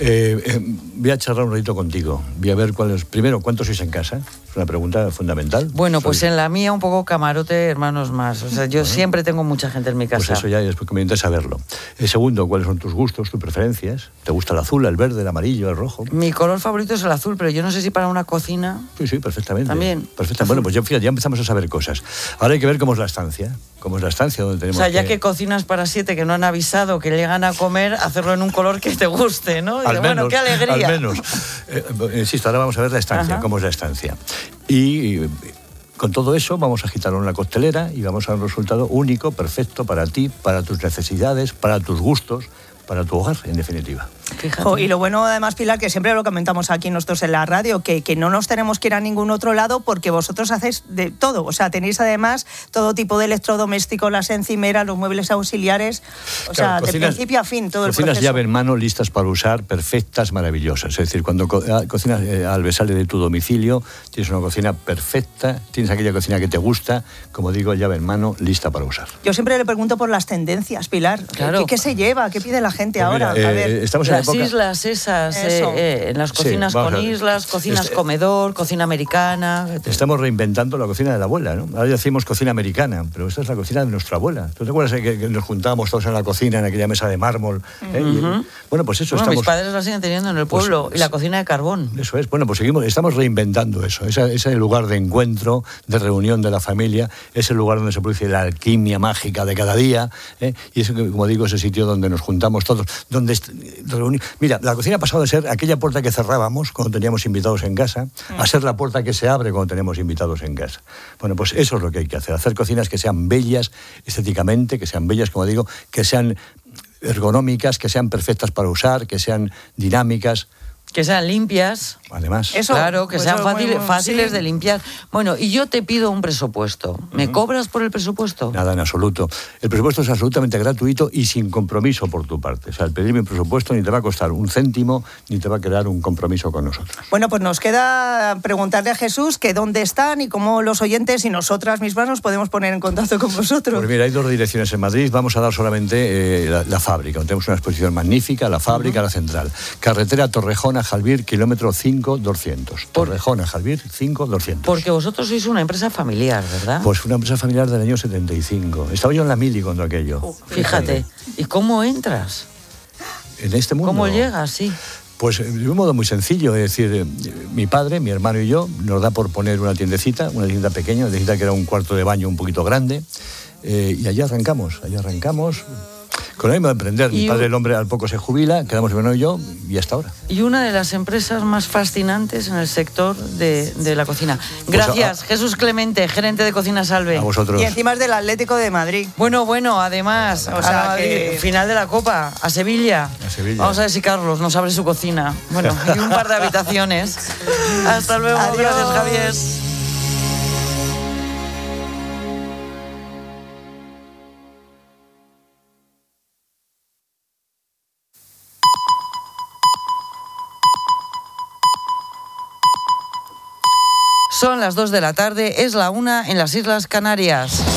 voy a charlar un ratito contigo. Voy a ver primero, ¿cuántos sois en casa? Es una pregunta fundamental. Bueno, pues en la mía un poco camarote, hermanos más. O sea, yo siempre tengo mucha gente en mi casa. Pues eso ya es porque me interesa saberlo. Segundo, ¿cuáles son tus gustos, tus preferencias? ¿Te gusta el azul, el verde, el amarillo, el rojo? Mi color favorito es el azul, pero yo no sé si para una cocina... Sí, perfectamente. También. Perfectamente. Bueno, pues ya, fíjate, ya empezamos a saber cosas. Ahora hay que ver cómo es la estancia. Cómo es la estancia donde tenemos. O sea, ya que cocinas para 7 que no han avisado que llegan a comer, hacerlo en un color que te guste, ¿no? Al menos, bueno, qué alegría. Al menos. Insisto, ahora vamos a ver la estancia, Ajá. Cómo es la estancia. Y con todo eso vamos a agitarlo en la costelera y vamos a dar un resultado único, perfecto para ti, para tus necesidades, para tus gustos, para tu hogar, en definitiva. Y lo bueno, además, Pilar, que siempre lo comentamos aquí nosotros en la radio, que no nos tenemos que ir a ningún otro lado porque vosotros hacéis de todo. O sea, tenéis además todo tipo de electrodomésticos, las encimeras, los muebles auxiliares. O sea, de principio a fin, todo el proceso. Cocinas llave en mano, listas para usar, perfectas, maravillosas. Es decir, cuando cocinas Alves sale de tu domicilio, tienes una cocina perfecta, tienes aquella cocina que te gusta, como digo, llave en mano, lista para usar. Yo siempre le pregunto por las tendencias, Pilar. Claro. ¿Qué se lleva? ¿Qué pide la gente ahora? Mira, a ver. Estamos en las islas esas, en las cocinas con islas, cocinas comedor, cocina americana. Estamos reinventando la cocina de la abuela, ¿no? Ahora decimos cocina americana, pero esta es la cocina de nuestra abuela. ¿Tú te acuerdas que nos juntábamos todos en la cocina, en aquella mesa de mármol? Bueno, pues eso estamos... Mis padres la siguen teniendo en el pueblo, y la cocina de carbón. Eso es, bueno, pues estamos reinventando eso. Ese lugar de encuentro, de reunión de la familia, es el lugar donde se produce la alquimia mágica de cada día, y es, como digo, ese sitio donde nos juntamos todos, donde mira, la cocina ha pasado de ser aquella puerta que cerrábamos cuando teníamos invitados en casa a ser la puerta que se abre cuando tenemos invitados en casa. Bueno, pues eso es lo que hay que hacer cocinas que sean bellas estéticamente, que sean bellas, como digo, que sean ergonómicas, que sean perfectas para usar, que sean dinámicas. Que sean limpias. Además. Eso, claro, que pues sean eso es muy fáciles sí. de limpiar. Bueno, y yo te pido un presupuesto. ¿Me cobras por el presupuesto? Nada, en absoluto. El presupuesto es absolutamente gratuito y sin compromiso por tu parte. O sea, el pedirme un presupuesto ni te va a costar un céntimo, ni te va a crear un compromiso con nosotros. Bueno, pues nos queda preguntarle a Jesús que dónde están y cómo los oyentes y nosotras mismas nos podemos poner en contacto con vosotros. Pues mira, hay 2 direcciones en Madrid. Vamos a dar solamente la fábrica. Tenemos una exposición magnífica, la fábrica, la central. Carretera Torrejón a Jalbir, kilómetro 5200. Torrejón a Jalbir, 5200. Porque vosotros sois una empresa familiar, ¿verdad? Pues una empresa familiar del año 75. Estaba yo en la mili cuando aquello. Fíjate. ¿Y cómo entras? En este mundo. ¿Cómo llegas? Sí. Pues de un modo muy sencillo, es decir, mi padre, mi hermano y yo, nos da por poner una tiendecita pequeña, una tiendecita que era un cuarto de baño un poquito grande, y allí arrancamos. Con el ánimo de emprender. Mi padre, el hombre, al poco se jubila, quedamos mi hermano y yo, y hasta ahora. Y una de las empresas más fascinantes en el sector de la cocina. Gracias, Jesús Clemente, gerente de Cocina Salve. A vosotros. Y encima es del Atlético de Madrid. Bueno, además, o sea, que final de la Copa, a Sevilla. Vamos a ver si Carlos nos abre su cocina. Bueno, y un par de habitaciones. Hasta luego. Adiós. Gracias, Javier. Son las 2 de la tarde, es la 1 en las Islas Canarias.